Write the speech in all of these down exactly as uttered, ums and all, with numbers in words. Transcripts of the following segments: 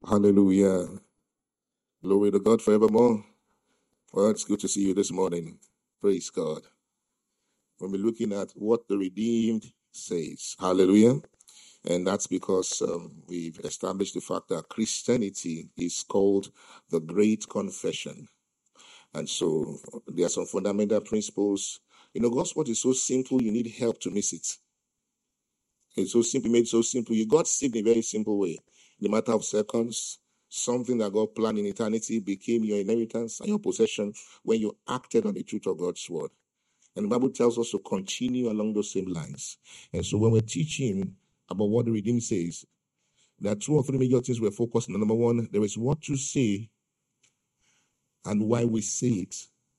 Hallelujah. Glory to God forevermore. Well, it's good to see you this morning. Praise God. When we're looking at what the redeemed says. Hallelujah. And that's because um, we've established the fact that Christianity is called the Great Confession. And so there are some fundamental principles. You know, God's word is so simple, you need help to miss it. It's so simple, made so simple. You got saved in a very simple way. In a matter of seconds, something that God planned in eternity became your inheritance and your possession when you acted on the truth of God's word. And the Bible tells us to continue along those same lines. And so when we're teaching about what the Redeemed says, there are two or three major things we're focused on. Number one, there is what to say and why we say it.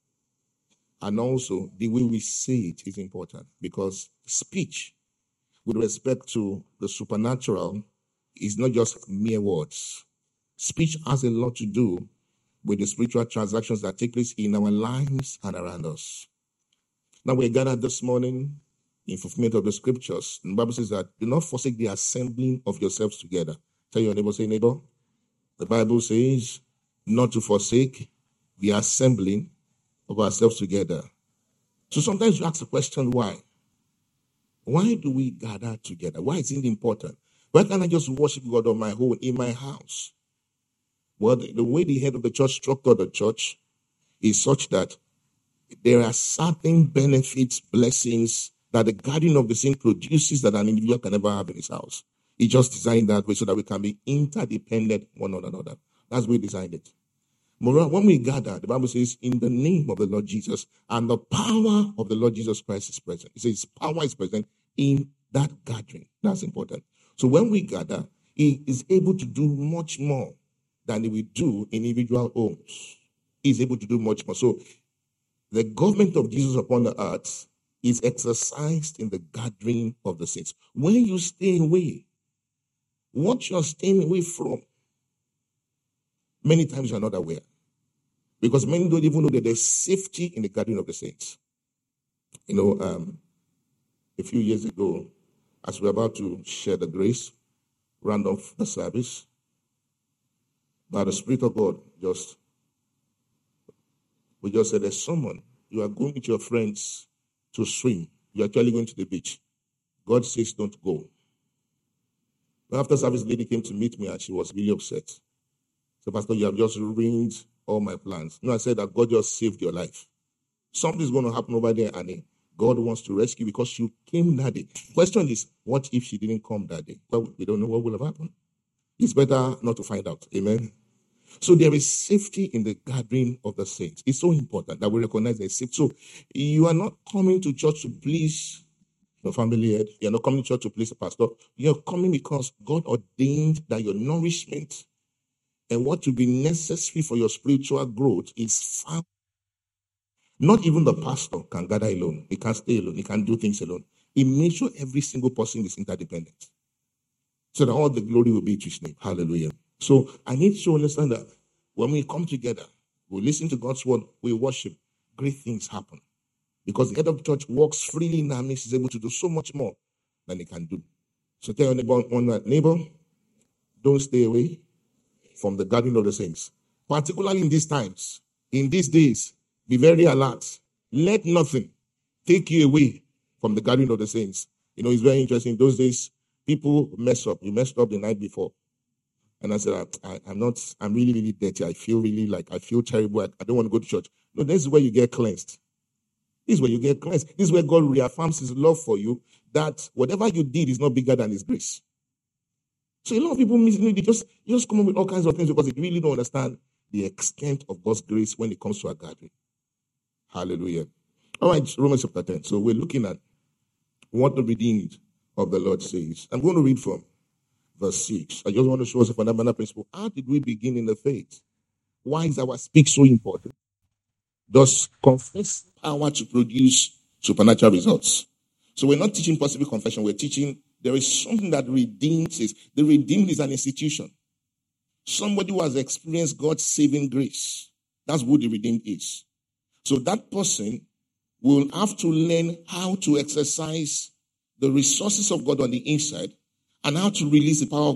And also, the way we say it is important because speech with respect to the supernatural is not just mere words. Speech has a lot to do with the spiritual transactions that take place in our lives and around us. Now we're gathered this morning in fulfillment of the scriptures. The Bible says that do not forsake the assembling of yourselves together. Tell your neighbor, say neighbor. The Bible says not to forsake the assembling of ourselves together. So sometimes you ask the question, why? Why do we gather together? Why is it important? Why can't I just worship God on my own in my house? Well, the, the way the head of the church structured the church is such that there are certain benefits, blessings that the gathering of the saints produces that an individual can never have in his house. He just designed that way so that we can be interdependent one on another. That's why he designed it. Moreover, when we gather, the Bible says, in the name of the Lord Jesus, and the power of the Lord Jesus Christ is present. It says power is present in that gathering. That's important. So when we gather, he is able to do much more than we do in individual homes. He's able to do much more. So the government of Jesus upon the earth is exercised in the gathering of the saints. When you stay away, what you're staying away from, many times you're not aware. Because many don't even know that there's safety in the gathering of the saints. You know, um, a few years ago, as we were about to share the grace, round off the service, by the Spirit of God, just we just said, there's someone, you are going with your friends to swim. You're actually going to the beach. God says, don't go. But after service, the lady came to meet me and she was really upset. So, Pastor, you have just ruined all my plans. No, I said that God just saved your life. Something's going to happen over there, and God wants to rescue because you came that day. Question is, what if she didn't come that day? Well, we don't know what will have happened. It's better not to find out. Amen. So there is safety in the gathering of the saints. It's so important that we recognize there's safety. So you are not coming to church to please your family head. You're not coming to church to please the pastor. You're coming because God ordained that your nourishment and what will be necessary for your spiritual growth is found. Not even the pastor can gather alone. He can't stay alone. He can't do things alone. He makes sure every single person is interdependent. So that all the glory will be to his name. Hallelujah. So I need to understand that when we come together, we listen to God's word, we worship, great things happen. Because the head of the church walks freely in our midst, is able to do so much more than he can do. So tell your neighbor, one neighbor, don't stay away from the gathering of the saints. Particularly in these times, in these days, be very alert. Let nothing take you away from the gathering of the saints. You know, it's very interesting. Those days, people mess up. You messed up the night before. And I said, I, I'm not, I'm really, really dirty. I feel really like, I feel terrible. I, I don't want to go to church. No, this is where you get cleansed. This is where you get cleansed. This is where God reaffirms his love for you, that whatever you did is not bigger than his grace. So a lot of people miss, they just, just come up with all kinds of things because they really don't understand the extent of God's grace when it comes to our gathering. Hallelujah. All right, Romans chapter ten. So we're looking at what the redeemed of the Lord says. I'm going to read from verse six. I just want to show us a fundamental principle. How did we begin in the faith? Why is our speak so important? Does confess power to produce supernatural results? So we're not teaching possible confession. We're teaching there is something that redeemed says. The redeemed is an institution. Somebody who has experienced God's saving grace. That's who the redeemed is. So that person will have to learn how to exercise the resources of God on the inside and how to release the power of God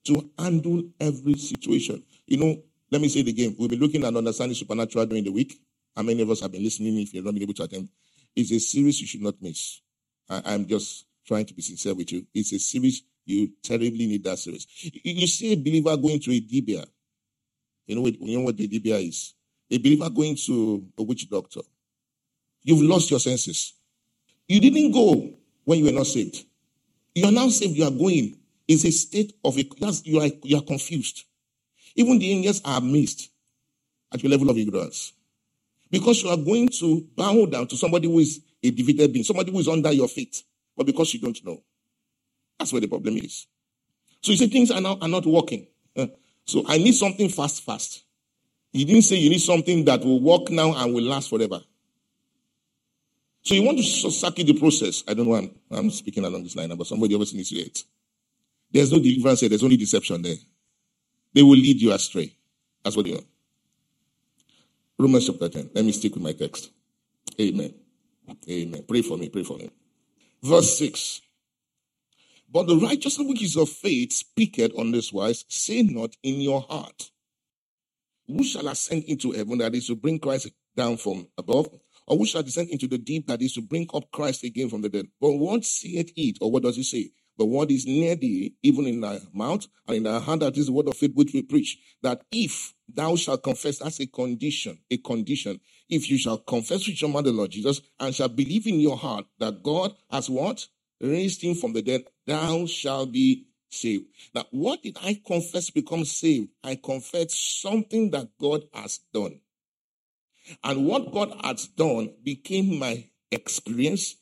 to handle every situation. You know, let me say it again. We'll be looking at understanding supernatural during the week. How many of us have been listening if you've not been able to attend? It's a series you should not miss. I, I'm just trying to be sincere with you. It's a series you terribly need that series. You, you see a believer going to a dibia. You know, what, you know what the dibia is? A believer going to a witch doctor. You've lost your senses. You didn't go when you were not saved. You are now saved, you are going. It's a state of, a, you are, you are confused. Even the angels are amazed at your level of ignorance. Because you are going to bow down to somebody who is a defeated being, somebody who is under your feet, but because you don't know. That's where the problem is. So you say things are, now, are not working. So I need something fast, fast. He didn't say you need something that will work now and will last forever. So you want to circuit the process. I don't know why I'm, I'm speaking along this line, but somebody obviously needs to hear it. There's no deliverance here. There's only deception there. They will lead you astray. That's what they want. Romans chapter ten. Let me stick with my text. Amen. Amen. Pray for me. Pray for me. Verse six. But the righteousness which is of faith speaketh on this wise, say not in your heart, who shall ascend into heaven, that is to bring Christ down from above? Or who shall descend into the deep, that is to bring up Christ again from the dead? But what saith it? Or what does it say? The word is near thee, even in thy mouth, and in thy hand, that is the word of faith which we preach. That if thou shalt confess, that's a condition, a condition. If you shall confess with your mouth the Lord Jesus, and shall believe in your heart that God has what? Raised him from the dead, thou shalt be saved. Now, what did I confess become saved? I confessed something that God has done. And what God has done became my experience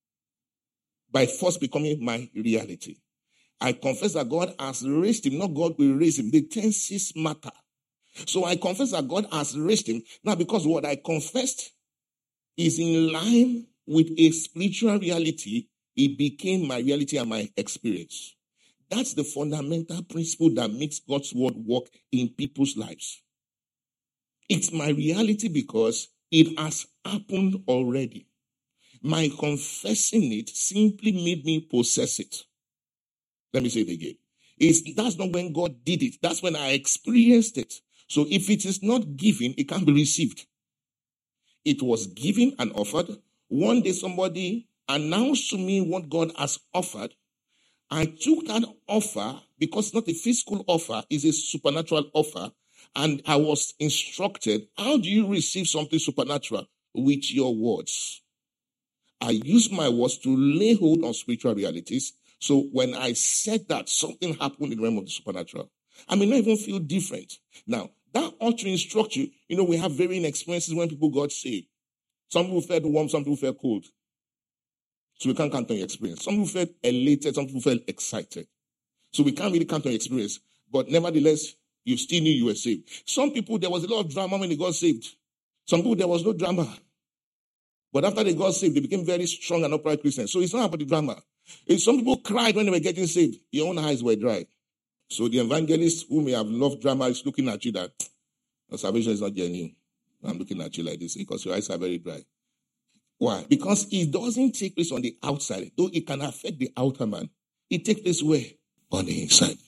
by first becoming my reality. I confess that God has raised him, not God will raise him. The tenses matter. So I confess that God has raised him. Now, because what I confessed is in line with a spiritual reality, it became my reality and my experience. That's the fundamental principle that makes God's word work in people's lives. It's my reality because it has happened already. My confessing it simply made me possess it. Let me say it again. It's, that's not when God did it. That's when I experienced it. So if it is not given, it can't be received. It was given and offered. One day somebody announced to me what God has offered. I took that offer because it's not a physical offer, it's a supernatural offer. And I was instructed, how do you receive something supernatural? With your words. I use my words to lay hold on spiritual realities. So when I said that, something happened in the realm of the supernatural. I may not even feel different. Now, that ought to instruct you. You know, we have varying experiences when people got saved. Some people felt warm, some people felt cold. So we can't count on your experience. Some people felt elated, some people felt excited. So we can't really count on your experience. But nevertheless, you still knew you were saved. Some people, there was a lot of drama when they got saved. Some people, there was no drama. But after they got saved, they became very strong and upright Christians. So it's not about the drama. It's some people cried when they were getting saved. Your own eyes were dry. So the evangelist who may have loved drama is looking at you that your salvation is not genuine. I'm looking at you like this because your eyes are very dry. Why? Because it doesn't take place on the outside. Though it can affect the outer man. It takes place where? On the inside.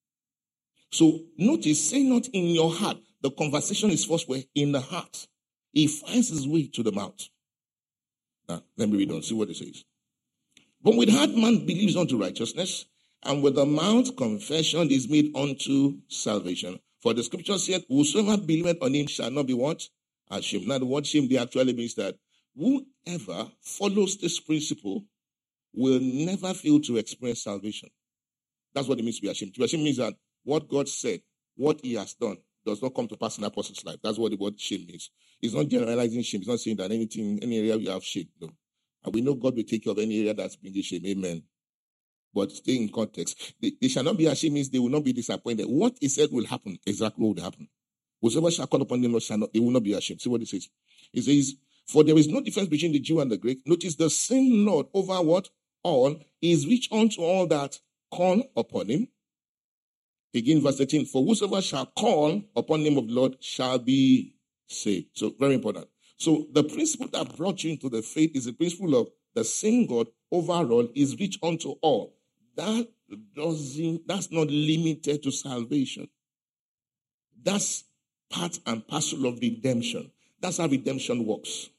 So notice, say not in your heart. The conversation is first where? In the heart. He finds his way to the mouth. Now, let me read on, see what it says. But with heart man believes unto righteousness, and with the mouth confession is made unto salvation. For the scripture said, whosoever believeth on him shall not be what? Ashamed. Now the word shame they actually means that whoever follows this principle will never fail to experience salvation. That's what it means to be ashamed. To be ashamed means that what God said, what he has done, does not come to pass in that person's life. That's what the word shame means. It's not generalizing shame. It's not saying that anything, any area you have shame. No. And we know God will take care of any area that's bringing shame. Amen. But stay in context. They, they shall not be ashamed means they will not be disappointed. What he said will happen, exactly what will happen. Whosoever shall call upon the Lord shall not, they will not be ashamed. See what it says. It says, for there is no difference between the Jew and the Greek. Notice the same Lord over what? All is rich unto all that call upon him. Again, verse thirteen, for whosoever shall call upon the name of the Lord shall be saved. So, very important. So, the principle that brought you into the faith is the principle of the same God overall is rich unto all that doesn't, that's not limited to salvation. That's part and parcel of redemption. That's how redemption works.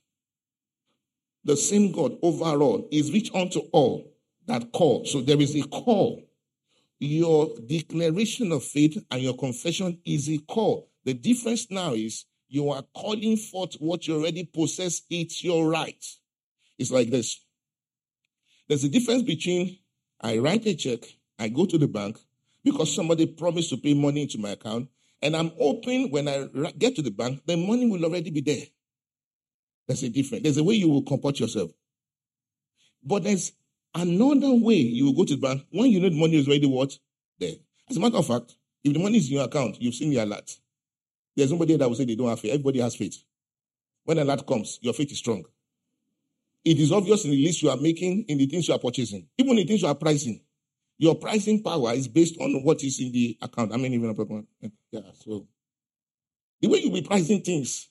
The same God overall is rich unto all that call. So there is a call. Your declaration of faith and your confession is a call. The difference now is you are calling forth what you already possess. It's your right. It's like this. There's a difference between I write a check, I go to the bank because somebody promised to pay money into my account, and I'm hoping when I get to the bank, the money will already be there. There's a difference. There's a way you will comport yourself. But there's another way you will go to the bank when you know the money is already what? There. As a matter of fact, if the money is in your account, you've seen the alert. There's nobody that will say they don't have faith. Everybody has faith. When alert comes, your faith is strong. It is obvious in the list you are making, in the things you are purchasing, even in the things you are pricing. Your pricing power is based on what is in the account. I mean, even a yeah. So the way you be pricing things.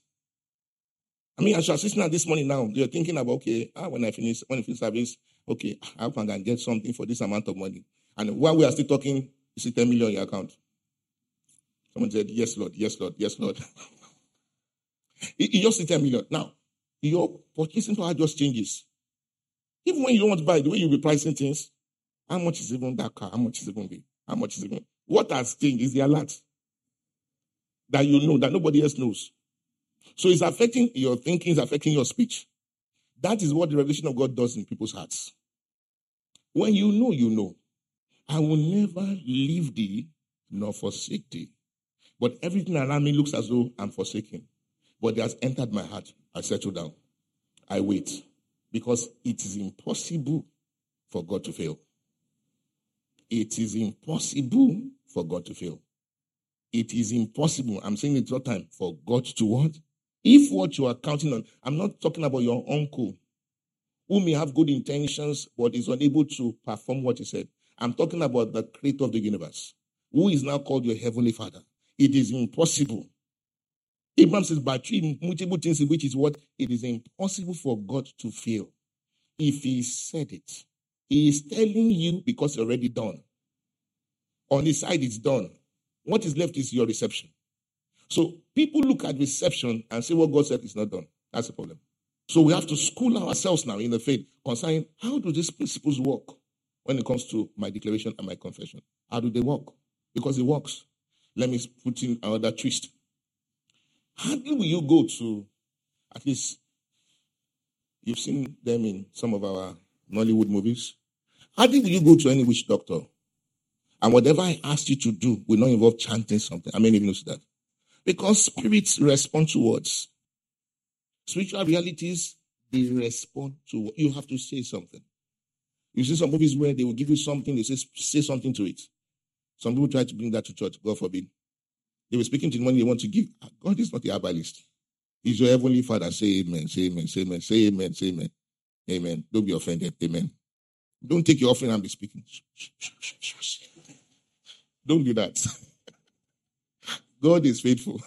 I mean, as you are sitting at this morning now, you're thinking about, okay, ah, when I finish, when I finish service, okay, I hope I can get something for this amount of money. And while we are still talking, you see ten million in your account. Someone said, yes, Lord, yes, Lord, yes, Lord. You just see ten million. Now, your purchasing power just changes. Even when you don't want to buy, the way you be pricing things, how much is even that car? How much is even the, how much is even? What has changed is the alert that you know, that nobody else knows. So it's affecting your thinking, it's affecting your speech. That is what the revelation of God does in people's hearts. When you know, you know. I will never leave thee nor forsake thee. But everything around me looks as though I'm forsaken. But it has entered my heart. I settle down. I wait. Because it is impossible for God to fail. It is impossible for God to fail. It is impossible, I'm saying it all the time, for God to what? If what you are counting on, I'm not talking about your uncle who may have good intentions but is unable to perform what he said. I'm talking about the creator of the universe, who is now called your heavenly father. It is impossible. Abraham says, by three multiple things, which is what? It is impossible for God to fail. If he said it, he is telling you because it's already done. On his side, it's done. What is left is your reception. So people look at reception and say what God said is not done. That's the problem. So we have to school ourselves now in the faith concerning how do these principles work when it comes to my declaration and my confession. How do they work? Because it works. Let me put in another twist. How will you go to, at least you've seen them in some of our Nollywood movies. How did you go to any witch doctor? And whatever I asked you to do will not involve chanting something. I mean, even know that. Because spirits respond to words. Spiritual realities, they respond to what you have to say something. You see some movies where they will give you something, they say, say something to it. Some people try to bring that to church, God forbid. They were speaking to the money they want to give. God is not the herbalist. He's your heavenly Father. Say amen, say amen, say amen, say amen, say amen. Amen. Don't be offended. Amen. Don't take your offering and be speaking. Don't do that. God is faithful.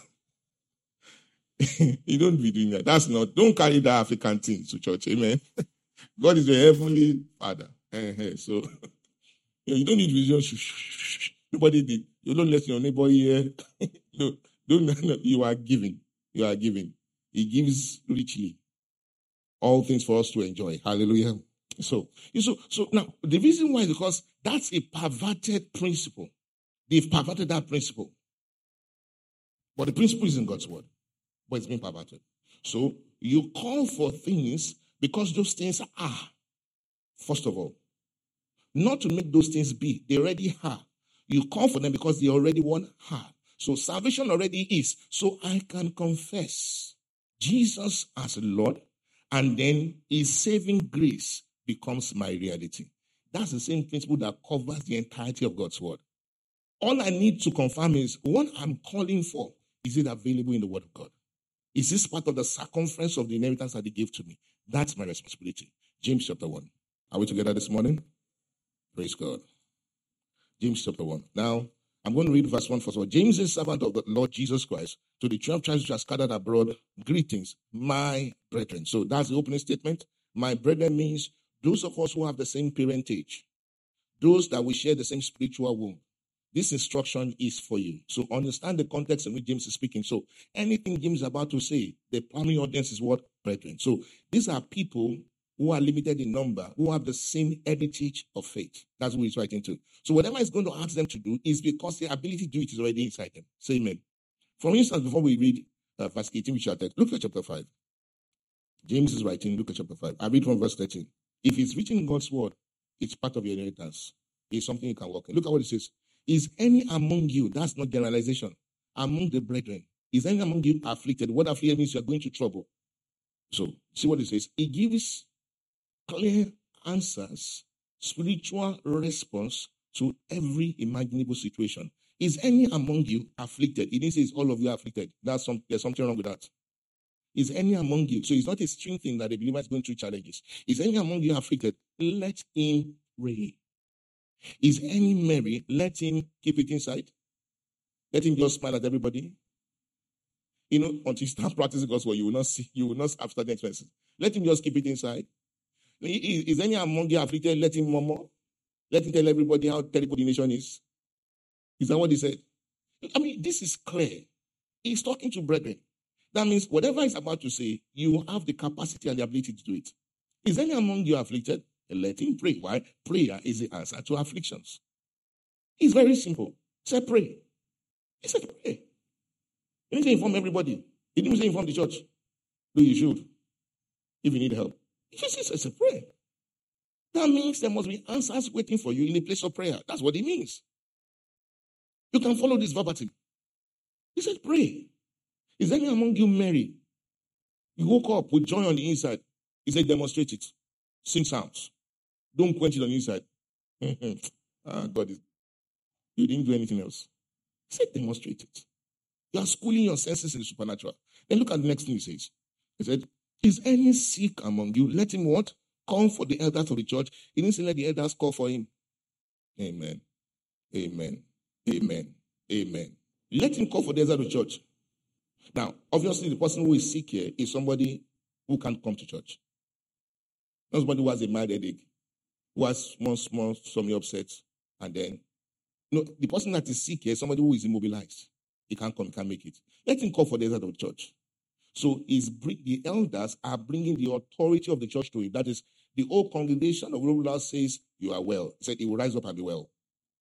You don't be doing that. That's not, don't carry that African thing to church. Amen. God is your heavenly Father. So you don't need to just, nobody did. You don't let your neighbor hear. No, don't, no, you are giving. You are giving. He gives richly. All things for us to enjoy. Hallelujah. So, so, so now, the reason why is because that's a perverted principle. They've perverted that principle. But the principle is in God's word. But it's been perverted. So, you call for things because those things are. First of all, not to make those things be. They already are. You call for them because they already want her. So salvation already is. So I can confess Jesus as Lord, and then his saving grace becomes my reality. That's the same principle that covers the entirety of God's word. All I need to confirm is what I'm calling for. Is it available in the word of God? Is this part of the circumference of the inheritance that he gave to me? That's my responsibility. James chapter one. Are we together this morning? Praise God. James chapter one. Now, I'm going to read verse one first of all. James is servant of the Lord Jesus Christ, to the twelve tribes which are scattered abroad. Greetings, my brethren. So that's the opening statement. My brethren means those of us who have the same parentage, those that will share the same spiritual womb. This instruction is for you. So understand the context in which James is speaking. So anything James is about to say, the primary audience is what? Brethren. So these are people who are limited in number, who have the same heritage of faith. That's who he's writing to. So whatever he's going to ask them to do is because the ability to do it is already inside them. Say amen. For instance, before we read uh, verse eighteen, which are text, look at chapter five. James is writing, look at chapter five. I read from verse thirteen. If it's written in God's word, it's part of your inheritance. It's something you can work in. Look at what it says. Is any among you, that's not generalization, among the brethren, is any among you afflicted? What afflicted means you're going to trouble. So, see what it says. It gives clear answers, spiritual response to every imaginable situation. Is any among you afflicted? It didn't say it's all of you are afflicted. That's some, there's something wrong with that. Is any among you? So it's not a string thing that the believer is going through challenges. Is any among you afflicted? Let him pray. Is any merry? Let him keep it inside. Let him just smile at everybody. You know, until you start practicing gospel, you will not see, you will not have certain expenses. Let him just keep it inside. Is, is any among you afflicted? Let him murmur. Let him tell everybody how terrible the nation is. Is that what he said? I mean, this is clear. He's talking to brethren. That means whatever he's about to say, you have the capacity and the ability to do it. Is any among you afflicted? Let him pray. Why? Prayer is the answer to afflictions. It's very simple. Say pray. He said pray. He didn't say inform everybody. He didn't say inform the church. No, you should. If you need help. He just says pray. That means there must be answers waiting for you in a place of prayer. That's what it means. You can follow this verbatim. He said pray. Is any among you merry? You woke up with joy on the inside. He said demonstrate it. Sing psalms. Don't quench it on the inside. ah, God is. You didn't do anything else. He said demonstrate it. You are schooling your senses in the supernatural. Then look at the next thing he says. He said, is any sick among you? Let him what? Call for the elders of the church. He didn't say let the elders call for him. Amen. Amen. Amen. Amen. Let him call for the elders of the church. Now, obviously, the person who is sick here is somebody who can't come to church. Not somebody who has a mild headache, who has small, small, stomach upsets, and then, no, the person that is sick here is somebody who is immobilized. He can't come, he can't make it. Let him call for the elders of the church. So is the elders are bringing the authority of the church to him. That is, the whole congregation of Lord says, you are well. He said, he will rise up and be well.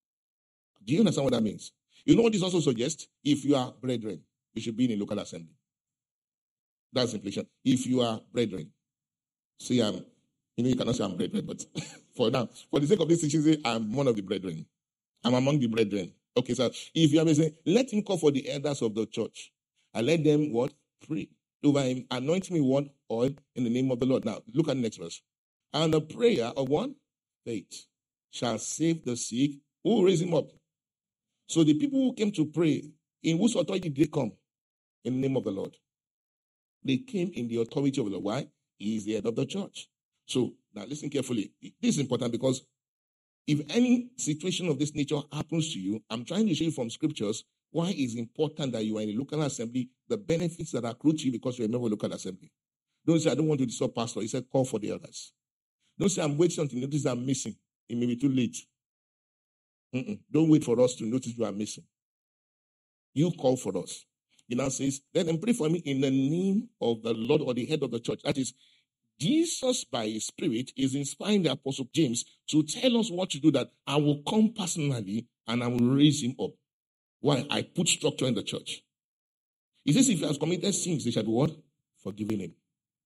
Do you understand what that means? You know what this also suggests? If you are brethren, you should be in a local assembly. That's the implication. If you are brethren, say I'm, you know, you cannot say I'm brethren, but for now, for the sake of this teaching, say I'm one of the brethren. I'm among the brethren. Okay, so if you are saying, let him call for the elders of the church and let them what? Pray over him, anoint me one oil in the name of the Lord. Now, look at the next verse. And the prayer of one faith shall save the sick. Who will raise him up? So the people who came to pray, in whose authority did they come? In the name of the Lord. They came in the authority of the Lord. Why? He is the head of the church. So, now listen carefully. This is important because if any situation of this nature happens to you, I'm trying to show you from scriptures why it's important that you are in a local assembly, the benefits that accrue to you because you're a member of a local assembly. Don't say, I don't want to disturb pastor. He said, call for the others. Don't say, I'm waiting until notice I'm missing. It may be too late. Mm-mm. Don't wait for us to notice you are missing. You call for us. He now says, let them pray for me in the name of the Lord or the head of the church. That is, Jesus by his spirit is inspiring the apostle James to tell us what to do, that I will come personally and I will raise him up. Why? I put structure in the church. He says if he has committed sins, they shall be what? Forgiven him.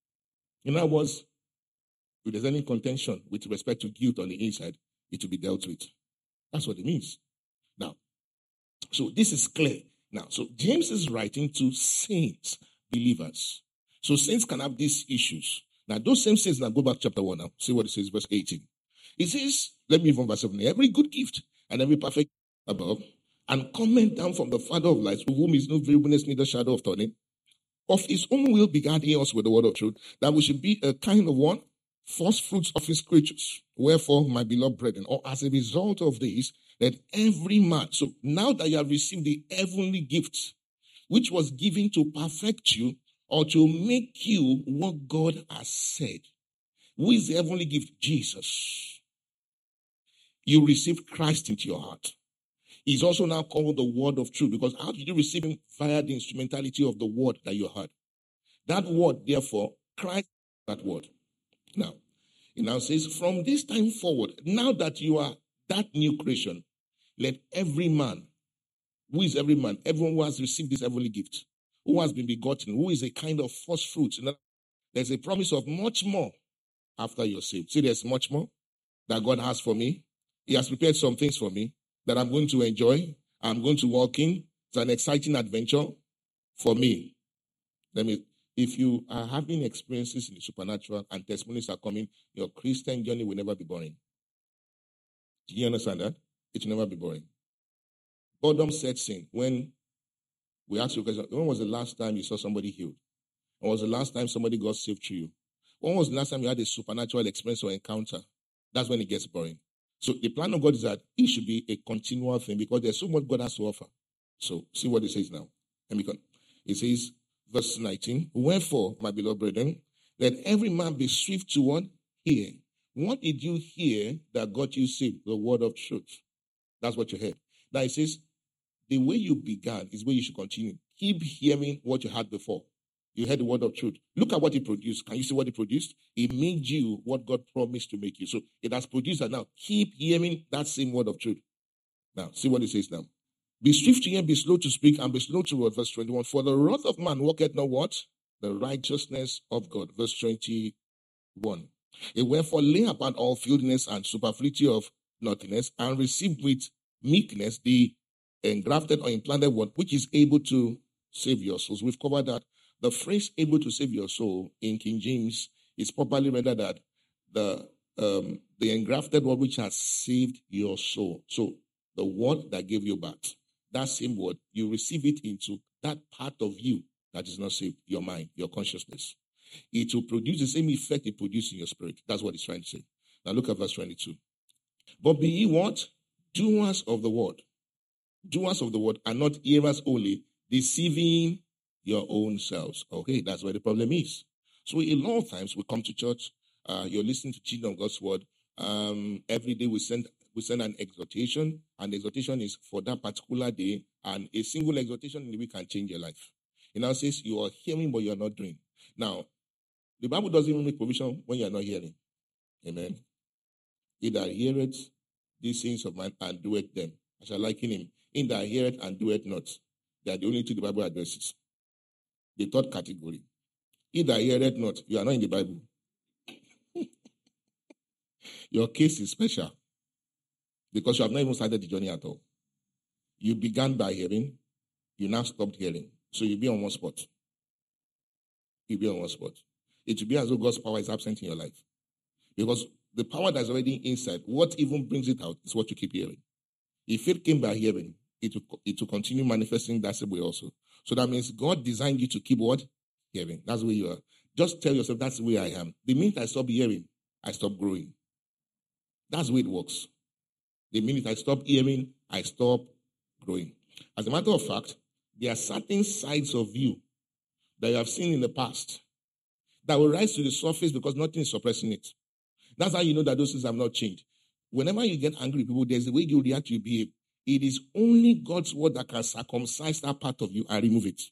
In other words, if there's any contention with respect to guilt on the inside, it will be dealt with. That's what it means. Now, so this is clear. Now, so James is writing to saints, believers. So saints can have these issues. Now, those same saints, now go back to chapter one now. See what it says, verse eighteen. It says, let me read from verse seven. Every good gift and every perfect above, and coming down from the Father of lights, with whom is no variableness, neither shadow of turning, of his own will begat he us with the word of truth, that we should be a kind of one, first fruits of his creatures. Wherefore, my beloved brethren, or as a result of this, that every man, so now that you have received the heavenly gift, which was given to perfect you, or to make you what God has said. Who is the heavenly gift? Jesus. You received Christ into your heart. He's also now called the word of truth, because how did you receive him? Via the instrumentality of the word that you heard. That word, therefore, Christ, that word. Now, it now says, from this time forward, now that you are that new creation, let every man, who is every man? Everyone who has received this heavenly gift, who has been begotten, who is a kind of first fruit. There's a promise of much more after you're saved. See, there's much more that God has for me. He has prepared some things for me that I'm going to enjoy. I'm going to walk in. It's an exciting adventure for me. Let me, if you are having experiences in the supernatural and testimonies are coming, your Christian journey will never be boring. Do you understand that? It will never be boring. Boredom sets in when we ask you a question, when was the last time you saw somebody healed? When was the last time somebody got saved through you? When was the last time you had a supernatural experience or encounter? That's when it gets boring. So the plan of God is that it should be a continual thing, because there's so much God has to offer. So see what it says now. It says, verse nineteen, wherefore, my beloved brethren, let every man be swift to what? Hear. What did you hear that got you saved? The word of truth. That's what you heard. Now it says, the way you began is where you should continue. Keep hearing what you had before. You heard the word of truth. Look at what it produced. Can you see what it produced? It made you what God promised to make you. So it has produced that now. Keep hearing that same word of truth. Now, see what it says now. Be swift to hear, be slow to speak, and be slow to word. Verse twenty-one. For the wrath of man worketh not what? The righteousness of God. Verse twenty-one. It wherefore lay apart all filthiness and superfluity of naughtiness, and receive with meekness the engrafted or implanted word, which is able to save your souls. We've covered that. The phrase able to save your soul in King James is properly rendered that the um, the engrafted word which has saved your soul. So the word that gave you birth, that same word, you receive it into that part of you that is not saved, your mind, your consciousness. It will produce the same effect it produced in your spirit. That's what it's trying to say. Now look at verse twenty-two. But be ye what? Doers of the word. Doers of the word, and not hearers only, deceiving your own selves. Okay, that's where the problem is. So a lot of times we come to church, uh, you're listening to teaching of God's word. Um, every day we send we send an exhortation, and the exhortation is for that particular day, and a single exhortation in the week can change your life. It now says you are hearing, but you are not doing. Now, the Bible doesn't even make provision when you are not hearing. Amen. He that heareth these things of mine and doeth them, I shall liken him. In that heareth and doeth not. They are the only two the Bible addresses. The third category. He that heareth not, you are not in the Bible. Your case is special because you have not even started the journey at all. You began by hearing, you now stopped hearing. So you'll be on one spot. You'll be on one spot. It will be as though God's power is absent in your life. Because the power that's already inside, what even brings it out is what you keep hearing. If it came by hearing, it will, it will continue manifesting that same way also. So that means God designed you to keep what? Hearing. That's the way you are. Just tell yourself, that's the way I am. The minute I stop hearing, I stop growing. That's the way it works. The minute I stop hearing, I stop growing. As a matter of fact, there are certain sides of you that you have seen in the past that will rise to the surface because nothing is suppressing it. That's how you know that those things have not changed. Whenever you get angry, people, there's a way you react, you behave. It is only God's word that can circumcise that part of you and remove it.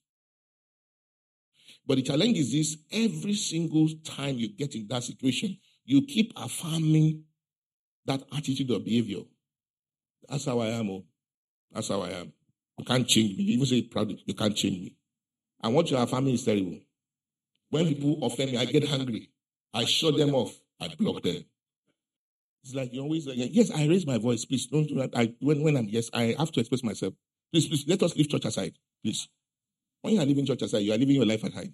But the challenge is this: every single time you get in that situation, you keep affirming that attitude or behavior. That's how I am. Oh. That's how I am. You can't change me. You even say it proudly. You can't change me. And what you are affirming is terrible. When people offend me, I get angry. I shut them off. I block them. It's like you always like, yes, I raise my voice. Please don't do that. I, when, when I'm, yes, I have to express myself. Please, please, let us leave church aside. Please. When you are leaving church aside, you are living your life aside.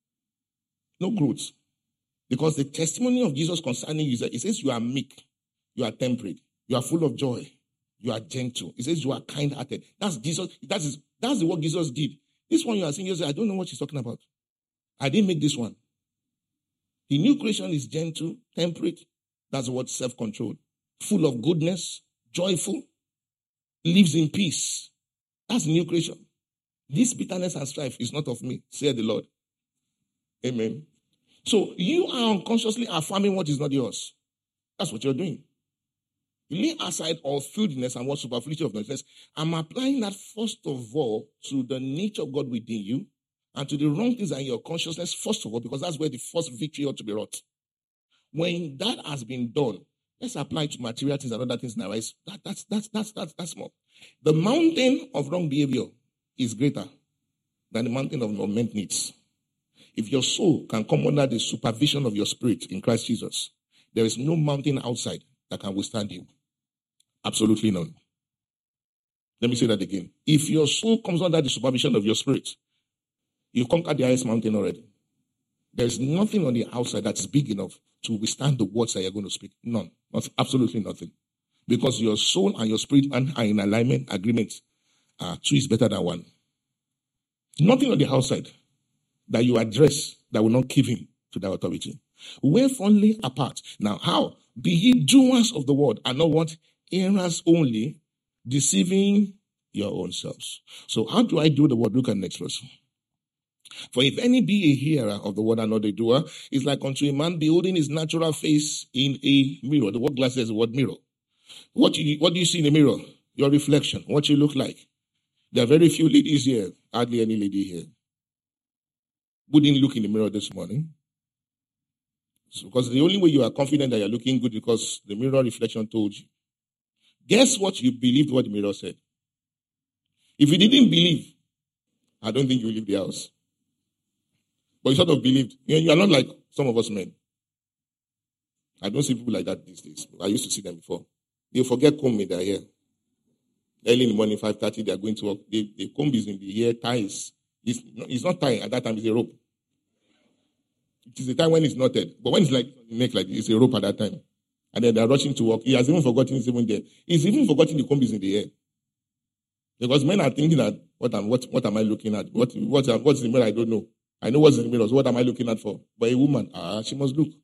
No growth. Because the testimony of Jesus concerning you is that it says you are meek, you are temperate, you are full of joy, you are gentle. It says you are kind-hearted. That's Jesus. That is, that's the work Jesus did. This one you are saying, you say, I don't know what she's talking about. I didn't make this one. The new creation is gentle, temperate. That's what self-control. Full of goodness, joyful, lives in peace. That's the new creation. This bitterness and strife is not of me, said the Lord. Amen. So you are unconsciously affirming what is not yours. That's what you're doing. Lay aside all filthiness and what superfluity of nonsense. I'm applying that first of all to the nature of God within you and to the wrong things in your consciousness, first of all, because that's where the first victory ought to be wrought. When that has been done, let's apply it to material things and other things in our lives. That, that's, that's, that's, that's, that's more. The mountain of wrong behavior is greater than the mountain of unmet needs. If your soul can come under the supervision of your spirit in Christ Jesus, there is no mountain outside that can withstand you. Absolutely none. Let me say that again. If your soul comes under the supervision of your spirit, you've conquered the highest mountain already. There is nothing on the outside that's big enough to withstand the words that you're going to speak. None. Not, absolutely nothing. Because your soul and your spirit are in alignment, agreement. Uh, two is better than one. Nothing on the outside that you address that will not give him to that authority. Wherefore lay apart. Now, how? Be ye doers of the word, and not what? Hearers only, deceiving your own selves. So how do I do the word? Look at the next verse. For if any be a hearer of the word and not a doer, is like unto a man beholding his natural face in a mirror. The word glass is the word mirror. What do you, what do you see in the mirror? Your reflection. What you look like. There are very few ladies here. Hardly any lady here. Who didn't look in the mirror this morning? So, because the only way you are confident that you're looking good because the mirror reflection told you. Guess what? You believed what the mirror said. If you didn't believe, I don't think you will leave the house. But you sort of believed. You are not like some of us men. I don't see people like that these days. I used to see them before. They forget comb in their hair. Early in the morning, five thirty, they are going to work. They, the comb is in the hair, ties. It's, it's not tie at that time, it's a rope. It is the time when it's knotted. But when it's like on the neck, like it's a rope at that time. And then they're rushing to work. He has even forgotten it's even there. He's even forgotten the comb is in the air. Because men are thinking that, what am, what, what am I looking at? What, what, what's in the mirror? I don't know. I know what's in the mirror, so what am I looking at for? But a woman, ah, she must look.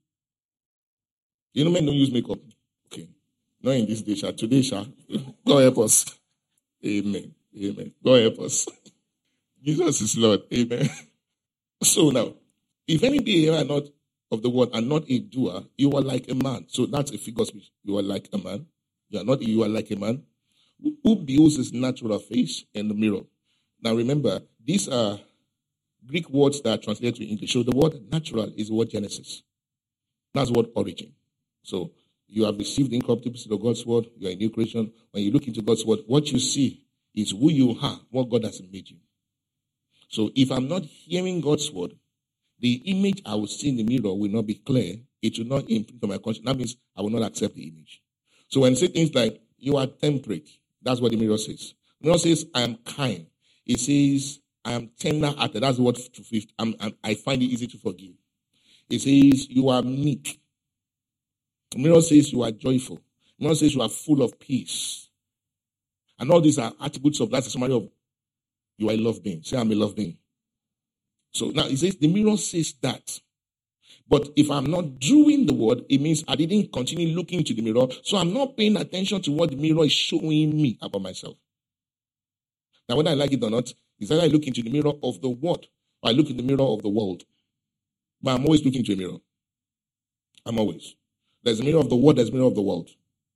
You know, men don't use makeup. Okay. Not in this day, Sha. Today, Sha. God help us. Amen. Amen. God help us. Jesus is Lord. Amen. So now, if any be a hearer not of the word and not a doer, you are like a man. So that's a figure of speech. You are like a man. You are not, you are like a man who beholds his natural face in the mirror. Now remember, these are Greek words that are translated to English. So the word natural is the word Genesis. That's the word origin. So you have received the incorruptible seed of God's word. You are a new creation. When you look into God's word, what you see is who you are, what God has made you. So if I'm not hearing God's word, the image I will see in the mirror will not be clear. It will not imprint on my conscience. That means I will not accept the image. So when I say things like, you are temperate, that's what the mirror says. The mirror says, I am kind. It says, I am tender-hearted. That's the word to fifth. I'm, I'm, I find it easy to forgive. It says, you are meek. The mirror says, you are joyful. The mirror says, you are full of peace. And all these are attributes of, that's a summary of, you are a love being. Say, I'm a love being. So now it says, the mirror says that. But if I'm not doing the word, it means I didn't continue looking into the mirror. So I'm not paying attention to what the mirror is showing me about myself. Now, whether I like it or not, it's either I look into the mirror of the word or I look in the mirror of the world. But I'm always looking into a mirror. I'm always. There's a mirror of the word, there's a mirror of the world.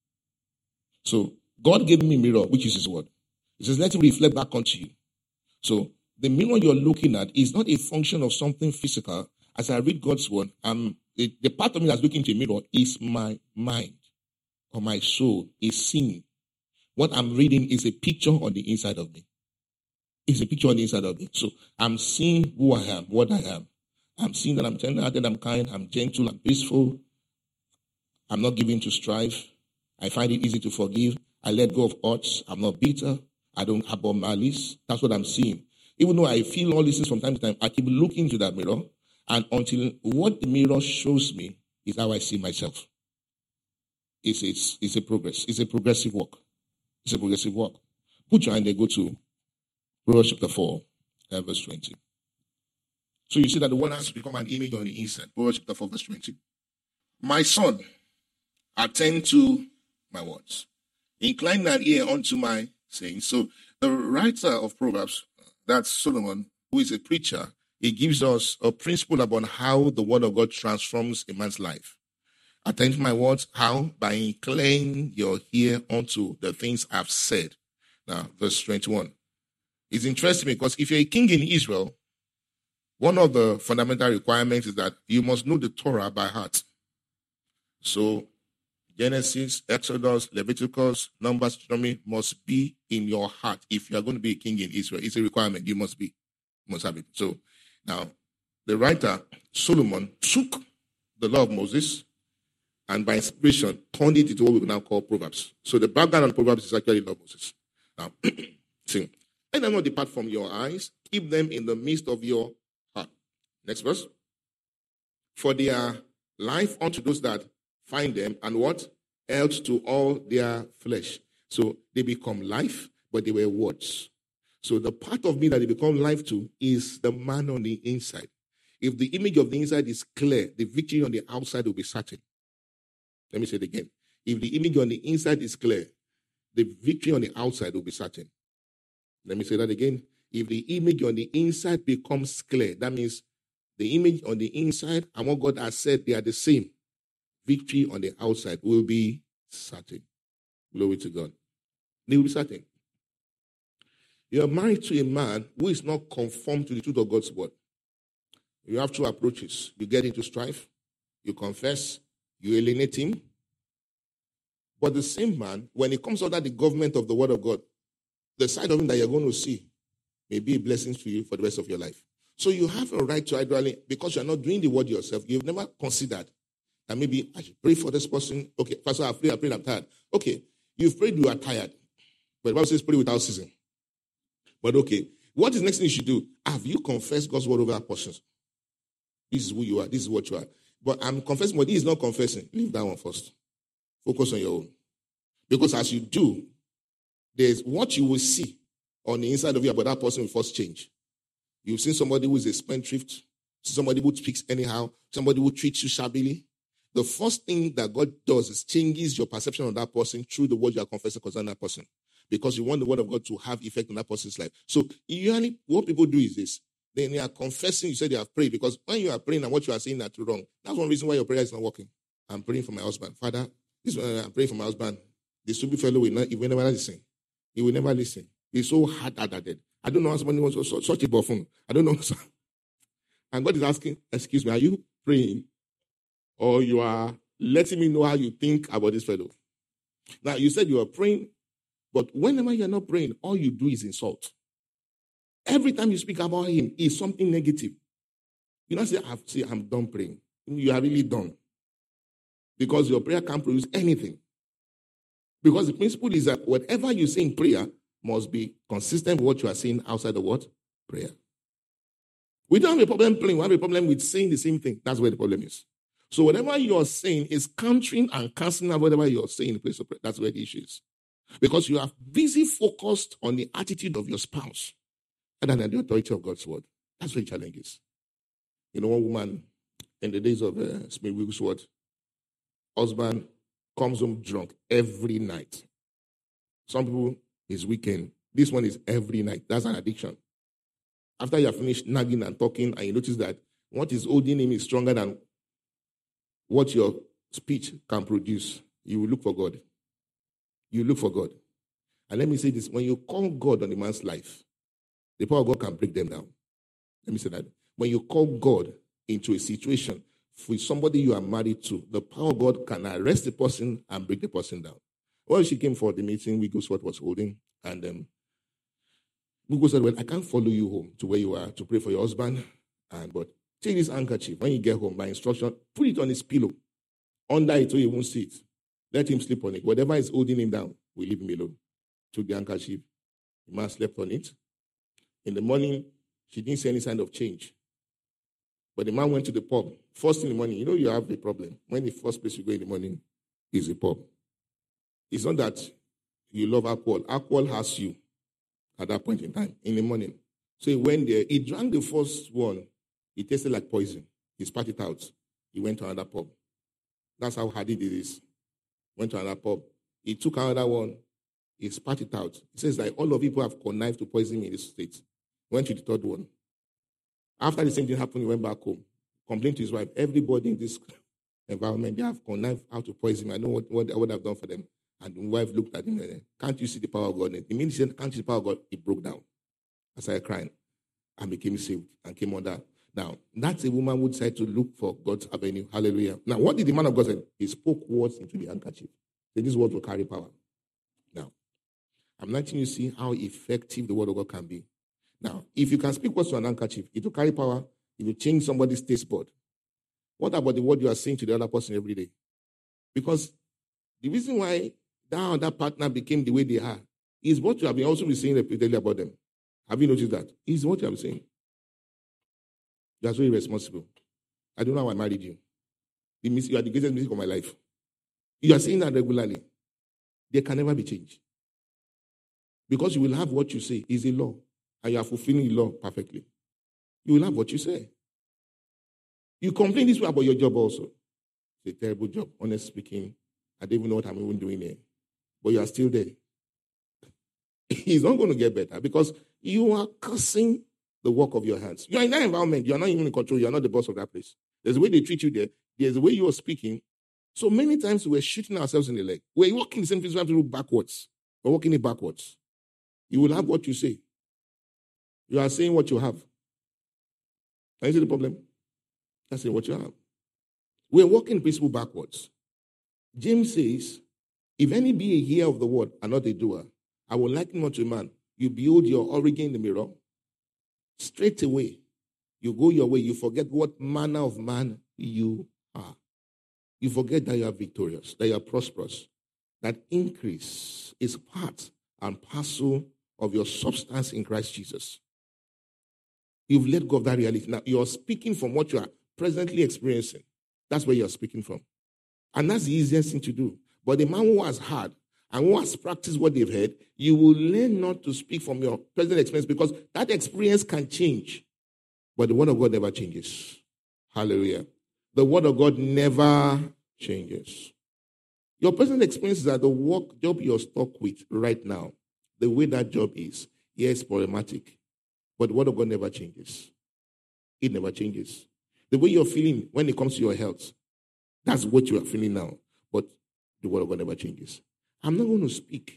So God gave me a mirror, which is his word. He says, let him reflect back onto you. So the mirror you're looking at is not a function of something physical. As I read God's word, I'm, the, the part of me that's looking into a mirror is my mind or my soul is seeing. What I'm reading is a picture on the inside of me. It's a picture on the inside of me. So I'm seeing who I am, what I am. I'm seeing that I'm tender-hearted, I'm kind, I'm gentle, I'm peaceful. I'm not given to strife. I find it easy to forgive. I let go of odds. I'm not bitter. I don't harbor malice. That's what I'm seeing. Even though I feel all these things from time to time, I keep looking into that mirror. And until what the mirror shows me is how I see myself. It's, it's, it's a progress. It's a progressive walk. It's a progressive walk. Put your hand there, go to Proverbs chapter four, uh, verse twenty. So you see that the word has become an image on the inside. Proverbs chapter four, verse twenty. My son, attend to my words. Incline thine ear unto my sayings. So the writer of Proverbs, that's Solomon, who is a preacher, he gives us a principle about how the word of God transforms a man's life. Attend to my words. How? By inclining your ear unto the things I've said. Now, verse twenty-one. It's interesting because if you're a king in Israel, one of the fundamental requirements is that you must know the Torah by heart. So, Genesis, Exodus, Leviticus, Numbers, Deuteronomy must be in your heart. If you are going to be a king in Israel, it's a requirement. You must be. You must have it. So, now, the writer, Solomon, took the law of Moses and by inspiration turned it into what we now call Proverbs. So, the background of Proverbs is actually the law of Moses. Now, see, let them not depart from your eyes. Keep them in the midst of your heart. Next verse. For they are life unto those that find them, and what? Health to all their flesh. So they become life, but they were words. So the part of me that they become life to is the man on the inside. If the image of the inside is clear, the victory on the outside will be certain. Let me say it again. If the image on the inside is clear, the victory on the outside will be certain. Let me say that again. If the image on the inside becomes clear, that means the image on the inside and what God has said, they are the same. Victory on the outside will be certain. Glory to God. They will be certain. You are married to a man who is not conformed to the truth of God's word. You have two approaches. You get into strife, you confess, you alienate him. But the same man, when he comes under the government of the word of God, the side of him that you're going to see may be a blessing to you for the rest of your life. So you have a right to ideally, because you're not doing the word yourself, you've never considered that maybe I should pray for this person. Okay, Pastor, I've prayed, I've prayed, I'm tired. Okay, you've prayed, you are tired. But the Bible says pray without ceasing. But okay, what is the next thing you should do? Have you confessed God's word over that person? This is who you are. This is what you are. But I'm confessing, but he is not confessing. Leave that one first. Focus on your own. Because as you do, there's what you will see on the inside of you about that person will first change. You've seen somebody who is a spendthrift, somebody who speaks anyhow, somebody who treats you shabbily. The first thing that God does is changes your perception of that person through the word you are confessing concerning that person. Because you want the word of God to have effect on that person's life. So usually what people do is this. Then they are confessing, you said they have prayed. Because when you are praying and what you are saying are wrong, that's one reason why your prayer is not working. I'm praying for my husband. Father, this uh, I'm praying for my husband. The stupid fellow will, not, he will never listen. He will never listen. He's so hard-headed. I don't know how somebody wants to such a buffon. I don't know. And God is asking, excuse me, are you praying? Or you are letting me know how you think about this fellow? Now, you said you are praying, but whenever you're not praying, all you do is insult. Every time you speak about him, it's something negative. You don't say, see, I'm done praying. You are really done. Because your prayer can't produce anything. Because the principle is that whatever you say in prayer must be consistent with what you are saying outside the what? Prayer. We don't have a problem praying. We have a problem with saying the same thing. That's where the problem is. So whatever you're saying is countering and cancelling out whatever you're saying in the place of prayer. That's where the issue is. Because you are busy focused on the attitude of your spouse rather than the authority of God's word. That's where the challenge is. You know, one woman in the days of uh, Smith Wigglesworth, husband comes home drunk every night. Some people, it's weekend. This one is every night. That's an addiction. After you have finished nagging and talking and you notice that what is holding him is stronger than what your speech can produce, you will look for God. You look for God. And let me say this, when you call God on a man's life, the power of God can break them down. Let me say that. When you call God into a situation with somebody you are married to, the power of God can arrest the person and break the person down. Well, she came for the meeting Wigglesworth was holding, and um, Wigglesworth said, well, I can't follow you home to where you are to pray for your husband, and but take this handkerchief. When you get home, by instruction, put it on his pillow, under it so he won't see it. Let him sleep on it. Whatever is holding him down, we leave him alone. Took the handkerchief. The man slept on it. In the morning, she didn't see any sign of change. But the man went to the pub. First in the morning, you know you have a problem. When the first place you go in the morning is the pub. It's not that you love alcohol. Alcohol has you at that point in time, in the morning. So he went there. He drank the first one. It tasted like poison. He spat it out. He went to another pub. That's how hard it is. Went to another pub. He took another one. He spat it out. He says that all of you have connived to poison me in this state. Went to the third one. After the same thing happened, he went back home. Complained to his wife. Everybody in this environment. They have connived how to poison me. I know what, what, what I've done for them. And the wife looked at him and said, can't you see the power of God? The minute he said, can't you see the power of God? He broke down. I started crying and became saved and came under. Now, that's a woman who decided to look for God's avenue. Hallelujah. Now, what did the man of God say? He spoke words into the handkerchief. So this word will carry power. Now, I'm letting you see how effective the word of God can be. Now, if you can speak words to an handkerchief, it will carry power. It will change somebody's taste bud. What about the word you are saying to the other person every day? Because the reason why that other partner became the way they are is what you have been also been saying repeatedly about them. Have you noticed that? It's what you have been saying. You are so irresponsible. I don't know how I married you. You are the greatest mistake of my life. You are saying that regularly. They can never be changed. Because you will have what you say is a law. And you are fulfilling the law perfectly. You will have what you say. You complain this way about your job also. It's a terrible job, honestly speaking. I don't even know what I'm even doing here. But you are still there. It's not going to get better because you are cursing the work of your hands. You are in that environment. You are not even in control. You are not the boss of that place. There's a way they treat you there. There's a way you are speaking. So many times we're shooting ourselves in the leg. We're walking the same place we have to do backwards. We're walking it backwards. You will have what you say. You are saying what you have. Can you see the problem? That's saying what you have. We're walking principle backwards. James says, if any be a hearer of the word and not a doer, I will liken him unto a man. You behold your origin in the mirror. Straight away, you go your way. You forget what manner of man you are. You forget that you are victorious, that you are prosperous. That increase is part and parcel of your substance in Christ Jesus. You've let go of that reality. Now, you're speaking from what you are presently experiencing. That's where you're speaking from. And that's the easiest thing to do. But the man who has heard and who has practiced what they've heard, you will learn not to speak from your present experience because that experience can change. But the word of God never changes. Hallelujah. The word of God never changes. Your present experiences are the work job you're stuck with right now. The way that job is, yes, problematic. But the word of God never changes. It never changes. The way you're feeling when it comes to your health, that's what you are feeling now. But the word of God never changes. I'm not going to speak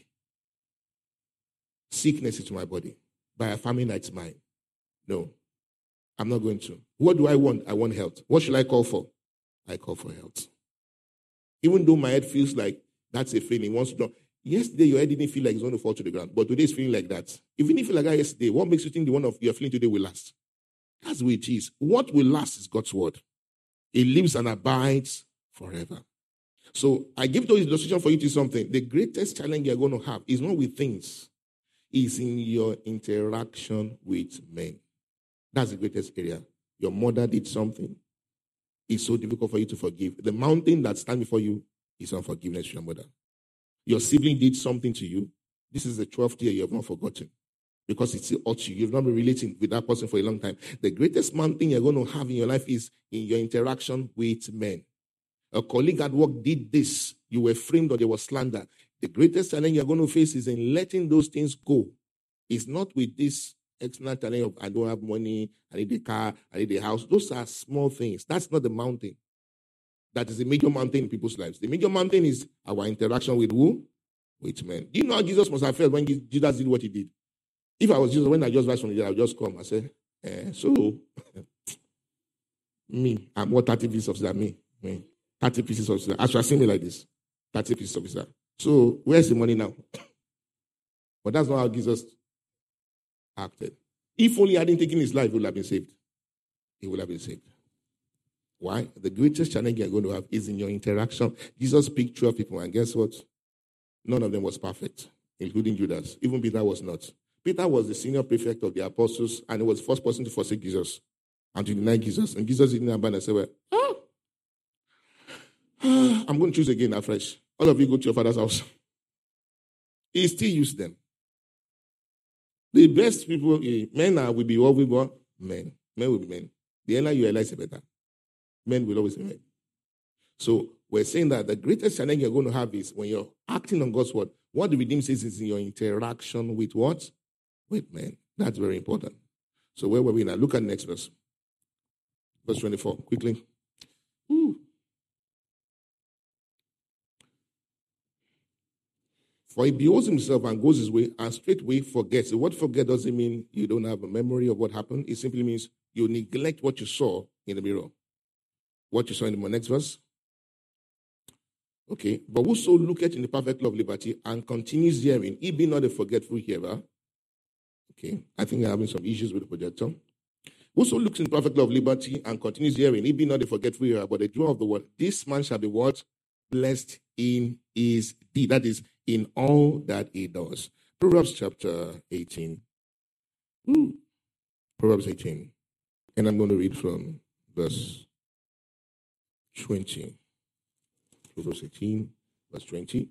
sickness into my body by affirming that it's mine. No, I'm not going to. What do I want? I want health. What should I call for? I call for health. Even though my head feels like that's a feeling. Once you know, yesterday your head didn't feel like it's going to fall to the ground, but today it's feeling like that. Even if you feel like that yesterday, what makes you think the one of you're feeling today will last? That's the way it is. What will last is God's word. It lives and abides forever. So I give those illustration for you to something. The greatest challenge you're going to have is not with things. It's in your interaction with men. That's the greatest area. Your mother did something. It's so difficult for you to forgive. The mountain that stands before you is unforgiveness to your mother. Your sibling did something to you. This is the twelfth year you have not forgotten. Because it's hurt you. You've not been relating with that person for a long time. The greatest mountain you're going to have in your life is in your interaction with men. A colleague at work did this. You were framed or there was slander. The greatest challenge you're going to face is in letting those things go. It's not with this external challenge of I don't have money, I need a car, I need a house. Those are small things. That's not the mountain. That is the major mountain in people's lives. The major mountain is our interaction with who? With men. Do you know how Jesus must have felt when Jesus did what he did? If I was Jesus, when I just rise from the dead, I would just come and say, eh, so, me, I'm what thirty pieces of that, me, me, thirty pieces of that. As you are seeing me like this, thirty pieces of that. So, where's the money now? But that's not how Jesus acted. If only I hadn't taken his life, he would have been saved. He would have been saved. Why? The greatest challenge you're going to have is in your interaction. Jesus picked twelve people, and guess what? None of them was perfect, including Judas. Even Peter was not. Peter was the senior prefect of the apostles, and he was the first person to forsake Jesus and to deny Jesus. And Jesus didn't abandon and say, well, ah, ah, I'm going to choose again afresh. All of you go to your father's house. He still used them. The best people, men are, will be what we want. Men. Men will be men. The earlier you realize, the better. Men will always be men. So we're saying that the greatest challenge you're going to have is when you're acting on God's word. What the Redeemer says is in your interaction with what? With men. That's very important. So where were we now? Look at the next verse. Verse twenty-four, quickly. Ooh. For he beholds himself and goes his way and straightway forgets. The word forget doesn't mean you don't have a memory of what happened. It simply means you neglect what you saw in the mirror. What you saw in the next verse. Okay. But whoso looketh in the perfect law of liberty and continues hearing, he be not a forgetful hearer. Okay. I think I'm having some issues with the projector. Whoso looks in the perfect law of liberty and continues hearing, he be not a forgetful hearer, but a doer of the word. This man shall be what? Blessed in his deed. That is, in all that he does. Proverbs chapter eighteen. Ooh. Proverbs eighteen. And I'm going to read from verse twenty. Proverbs eighteen, verse twenty.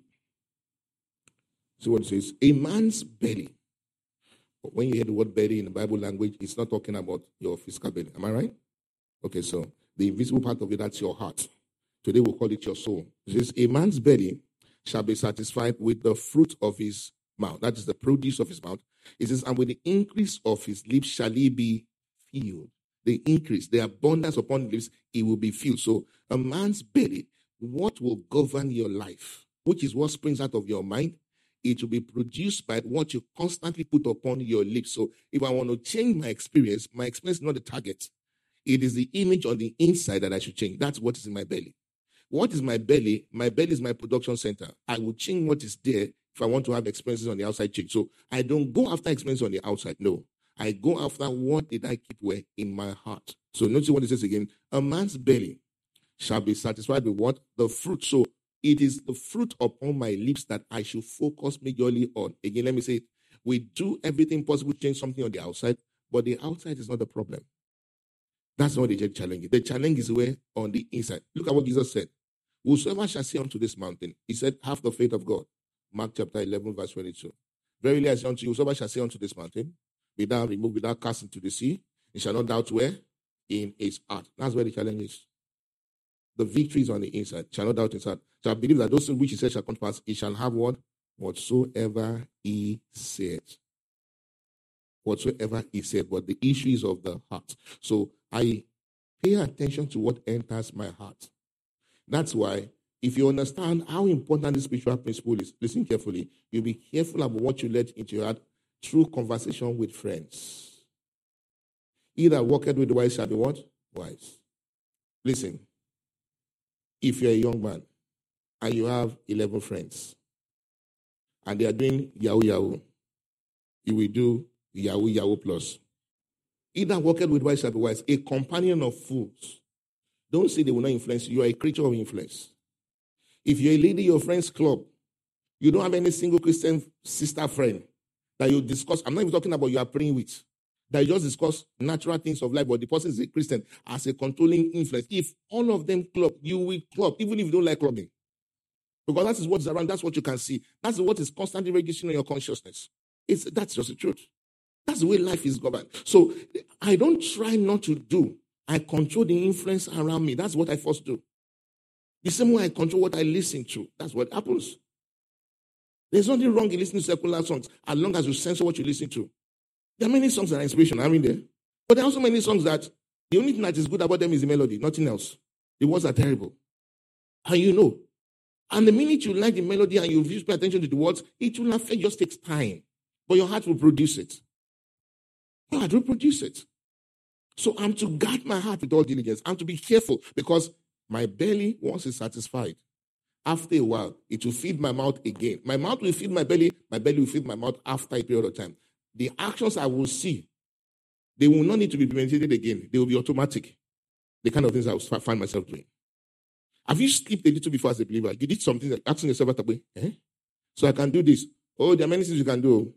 See what it says. A man's belly. But when you hear the word belly in the Bible language, it's not talking about your physical belly. Am I right? Okay, so the invisible part of it, that's your heart. Today we'll call it your soul. It says, a man's belly shall be satisfied with the fruit of his mouth. That is the produce of his mouth. It says, and with the increase of his lips shall he be filled. The increase, the abundance upon his lips, he will be filled. So a man's belly, what will govern your life, which is what springs out of your mind, it will be produced by what you constantly put upon your lips. So if I want to change my experience, my experience is not the target. It is the image on the inside that I should change. That's what is in my belly. What is my belly? My belly is my production center. I will change what is there if I want to have experiences on the outside change. So I don't go after experiences on the outside. No. I go after what did I keep where? In my heart. So notice what it says again. A man's belly shall be satisfied with what? The fruit. So it is the fruit upon my lips that I should focus majorly on. Again, let me say it. We do everything possible to change something on the outside, but the outside is not the problem. That's not the challenge. The challenge is where? On the inside. Look at what Jesus said. Whosoever shall say unto this mountain, he said, have the faith of God. Mark chapter eleven, verse twenty-two. Verily I say unto you, whosoever shall say unto this mountain, be thou removed, be thou cast into the sea, he shall not doubt where? In his heart. That's where the challenge is. The victory is on the inside. Shall not doubt in his heart. Shall believe that those things which he said shall come to pass. He shall have what? Whatsoever he said. Whatsoever he said. But the issue is of the heart. So I pay attention to what enters my heart. That's why, if you understand how important this spiritual principle is, listen carefully. You'll be careful about what you let into your heart through conversation with friends. He that walketh with the wise shall be what? Wise. Listen. If you're a young man and you have eleven friends and they are doing Yahoo Yahoo, you will do Yahoo Yahoo plus. He that walketh with wise shall be wise. A companion of fools. Don't say they will not influence you. You are a creature of influence. If you're a lady, your friend's club, you don't have any single Christian sister friend that you discuss. I'm not even talking about you are praying with. That you just discuss natural things of life, but the person is a Christian as a controlling influence. If all of them club, you will club, even if you don't like clubbing. Because that is what's around, that's what you can see. That's what is constantly registering in your consciousness. It's, that's just the truth. That's the way life is governed. So I don't try not to do. I control the influence around me. That's what I first do. The same way I control what I listen to. That's what happens. There's nothing wrong in listening to secular songs as long as you censor what you listen to. There are many songs that are inspiration, aren't there? But there are also many songs that the only thing that is good about them is the melody, nothing else. The words are terrible. And you know. And the minute you like the melody and you pay attention to the words, it will affect, just takes time. But your heart will produce it. Your heart will produce it. So I'm to guard my heart with all diligence. I'm to be careful because my belly, once it's satisfied, after a while, it will feed my mouth again. My mouth will feed my belly. My belly will feed my mouth after a period of time. The actions I will see, they will not need to be premeditated again. They will be automatic. The kind of things I will find myself doing. Have you slept a little before as a believer? You did something that asking yourself, eh? So I can do this. Oh, there are many things you can do.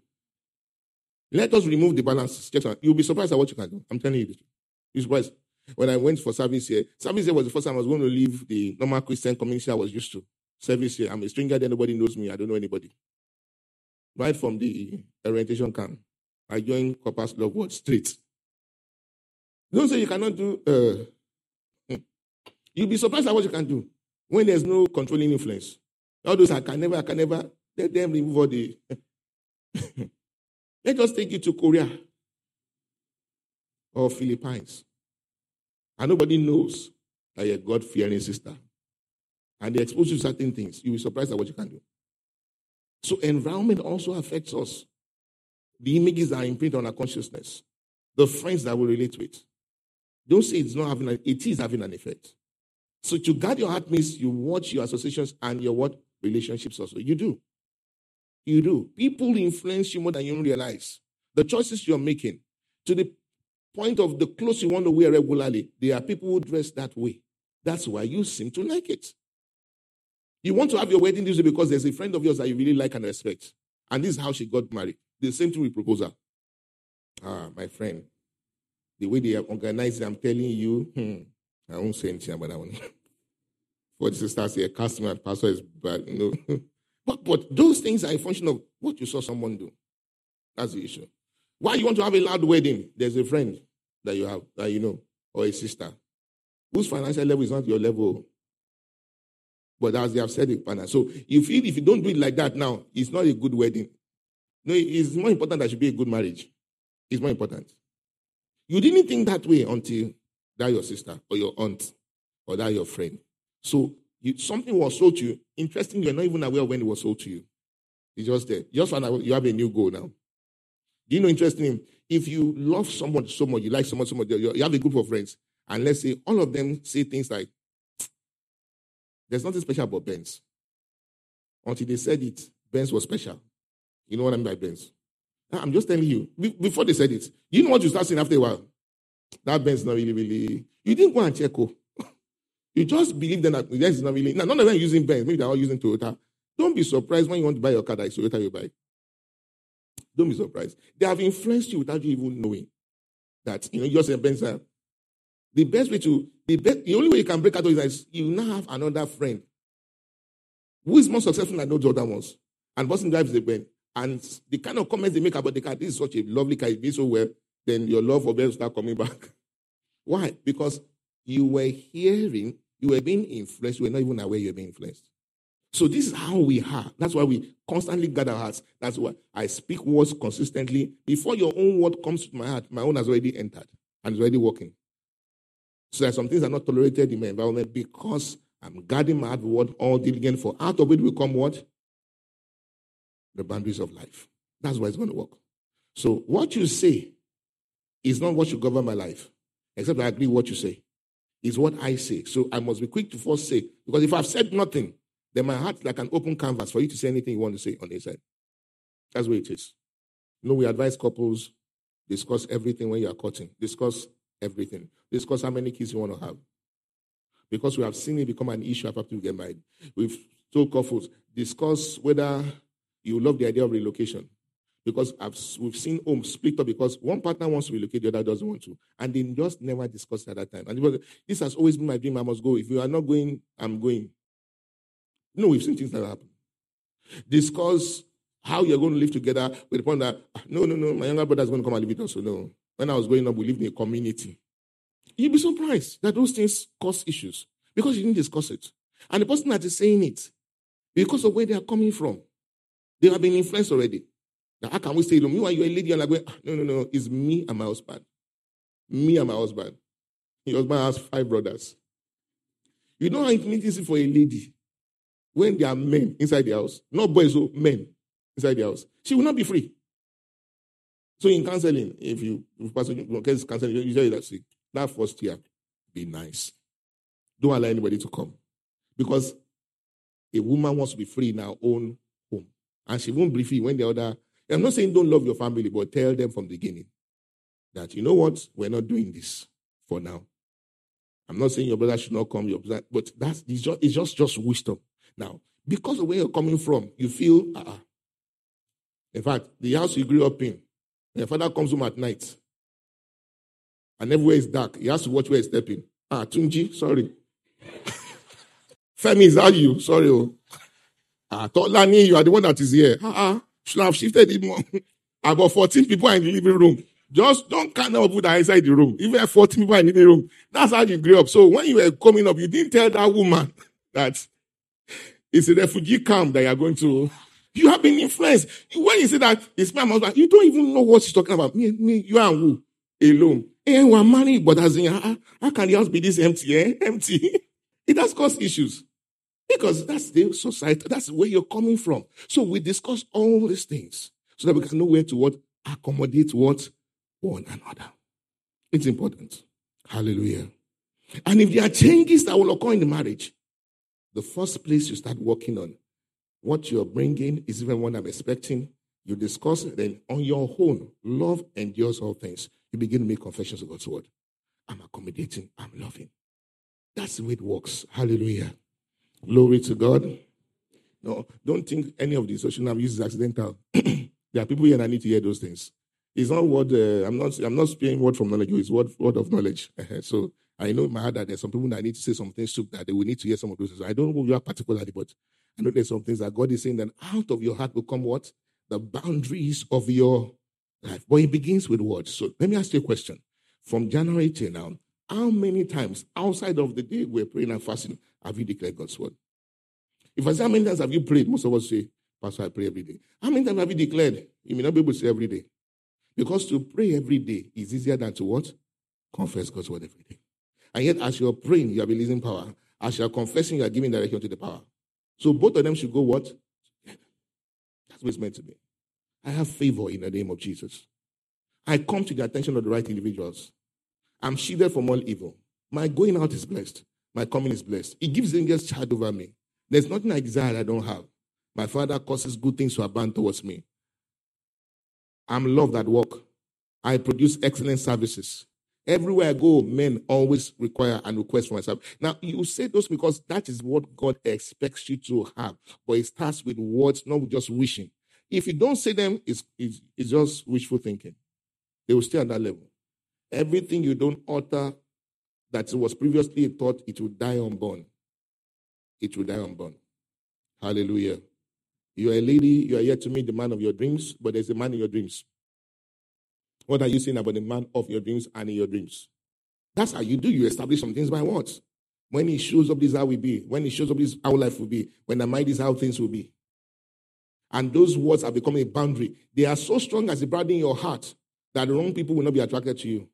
Let us remove the balance. You'll be surprised at what you can do. I'm telling you this. You're surprised. When I went for service here, service here was the first time I was going to leave the normal Christian community I was used to. Service here. I'm a stranger there. Nobody knows me. I don't know anybody. Right from the orientation camp, I joined Corpus Love Word straight. Don't say you cannot do. Uh, you'll be surprised at what you can do when there's no controlling influence. All those I can never, I can never. Let them remove all the. Let us take you to Korea or Philippines. And nobody knows that you're a God-fearing sister. And they expose you to certain things. You'll be surprised at what you can do. So environment also affects us. The images are imprinted on our consciousness. The friends that we relate with. Don't say it's not having an, it is having an effect. So to guard your heart means you watch your associations and your what? Relationships also. You do. You do. People influence you more than you realize. The choices you're making, to the point of the clothes you want to wear regularly, there are people who dress that way. That's why you seem to like it. You want to have your wedding this way because there's a friend of yours that you really like and respect. And this is how she got married. The same thing with proposal. Ah, my friend. The way they have organized it, I'm telling you, hmm, I won't say anything about that one. For the sisters here, customer and pastor is bad. You know? but, but those things are a function of what you saw someone do. That's the issue. Why you want to have a loud wedding? There's a friend that you have, that you know, or a sister, whose financial level is not your level. But as they have said it, partner. So you feel if you don't do it like that now, it's not a good wedding. No, it's more important that it should be a good marriage. It's more important. You didn't think that way until that your sister or your aunt or that your friend. So you, something was sold to you. Interesting, you're not even aware of when it was sold to you. It's just there. You just find out you have a new goal now. Do you know, interesting, if you love someone so much, you like someone so much, you have a group of friends, and let's say all of them say things like, there's nothing special about Benz. Until they said it, Benz was special. You know what I mean by Benz? I'm just telling you, before they said it, you know what you start saying after a while? That Benz is not really, really, you didn't go and check. Oh. You just believe that Benz is not really, now none of them are using Benz, maybe they're all using Toyota. Don't be surprised when you want to buy your car that is Toyota you buy. Don't be surprised. They have influenced you without you even knowing that, you know, you're saying Benz. The best way to, the, best, the only way you can break out of it is you now have another friend who is more successful than those other ones. And person drives the Benz. And the kind of comments they make about the car, this is such a lovely car, it did so well, then your love for Benz start coming back. Why? Because you were hearing, you were being influenced, you were not even aware you were being influenced. So this is how we are. That's why we constantly guard our hearts. That's why I speak words consistently. Before your own word comes to my heart, my own has already entered and is already working. So there are some things that are not tolerated in my environment because I'm guarding my heart with what all diligent for. Out of it will come what? The boundaries of life. That's why it's going to work. So what you say is not what should govern my life. Except I agree with what you say. It's what I say. So I must be quick to first say. Because if I've said nothing, then my heart is like an open canvas for you to say anything you want to say on the inside. That's what it is. You know, we advise couples, discuss everything when you are courting. Discuss everything. Discuss how many kids you want to have. Because we have seen it become an issue after you get married. We've told couples, discuss whether you love the idea of relocation. Because I've, we've seen homes split up because one partner wants to relocate, the other doesn't want to. And they just never discussed at that time. And was, this has always been my dream, I must go. If you are not going, I'm going. No, we've seen things like that happen. Discuss how you're going to live together with the point that, no, no, no, my younger brother is going to come and live with us. So no. When I was growing up, we lived in a community. You'd be surprised that those things cause issues because you didn't discuss it. And the person that is saying it, because of where they are coming from, they have been influenced already. Now, how can we stay alone? Meanwhile, you're a lady, and like, well, no, no, no, it's me and my husband. Me and my husband. Your husband has five brothers. You know how it is for a lady when there are men inside the house, not boys, so men inside the house. She will not be free. So in counseling, if you if person gets counseling, you tell you that, see, that first year, be nice. Don't allow anybody to come. Because a woman wants to be free in her own home. And she won't be free when the other... I'm not saying don't love your family, but tell them from the beginning that, you know what, we're not doing this for now. I'm not saying your brother should not come, your brother, but that's it's just, it's just, just wisdom. Now, because of where you're coming from, you feel, uh-uh. In fact, the house you grew up in, your father comes home at night, and everywhere is dark. He has to watch where he's stepping. Ah, Tunji, sorry. Femi, is that you? Sorry. Oh. Ah, Tolani, you are the one that is here. Ah, uh-uh. Should have shifted it more. About fourteen people are in the living room. Just don't count up with that inside the room. Even fourteen people are in the living room. That's how you grew up. So when you were coming up, you didn't tell that woman that it's a refugee camp that you're going to. You have been influenced. When you say that it's my husband, you don't even know what she's talking about. Me, me, you and who? Alone. Eh, we're married, but as in, how, how can the house be this empty, eh? Empty. It has caused issues. Because that's the society, that's where you're coming from. So we discuss all these things so that we can know where to what accommodate what one another. It's important. Hallelujah. And if there are changes that will occur in the marriage, the first place you start working on what you're bringing is even what I'm expecting. You discuss it, then on your own, love endures all things. You begin to make confessions of God's word. I'm accommodating, I'm loving. That's the way it works. Hallelujah. Glory to God. No, don't think any of the social abuse is accidental. There are people here that need to hear those things. It's not what uh, I'm not. I'm not speaking word from knowledge. It's word word of knowledge. So I know in my heart that there's some people that need to say some things too, that they will need to hear some of those things. I don't know who you are particularly, but I know there's some things that God is saying that out of your heart will come what? The boundaries of your life. But it begins with words. So let me ask you a question. From January till now, how many times outside of the day we're praying and fasting have you declared God's word? If I say how many times have you prayed, most of us say, Pastor, I pray every day. How many times have you declared? You may not be able to say every day. Because to pray every day is easier than to what? Confess God's word every day. And yet as you're praying, you are releasing power. As you're confessing, you are giving direction to the power. So both of them should go what? That's what it's meant to be. I have favor in the name of Jesus. I come to the attention of the right individuals. I'm shielded from all evil. My going out is blessed. My coming is blessed. He gives angels charge over me. There's nothing I desire I don't have. My Father causes good things to abound towards me. I'm loved at work. I produce excellent services. Everywhere I go, men always require and request for myself. Now, you say those because that is what God expects you to have. But it starts with words, not with just wishing. If you don't say them, it's, it's, it's just wishful thinking. They will stay at that level. Everything you don't utter that was previously thought, it will die unborn. It will die unborn. Hallelujah. You are a lady, you are yet to meet the man of your dreams, but there's a man in your dreams. What are you saying about the man of your dreams and in your dreams? That's how you do. You establish some things by words. When he shows up, this is how we be. When he shows up, this is how life will be. When the mind is how things will be. And those words are becoming a boundary. They are so strong as a boundary in your heart that the wrong people will not be attracted to you.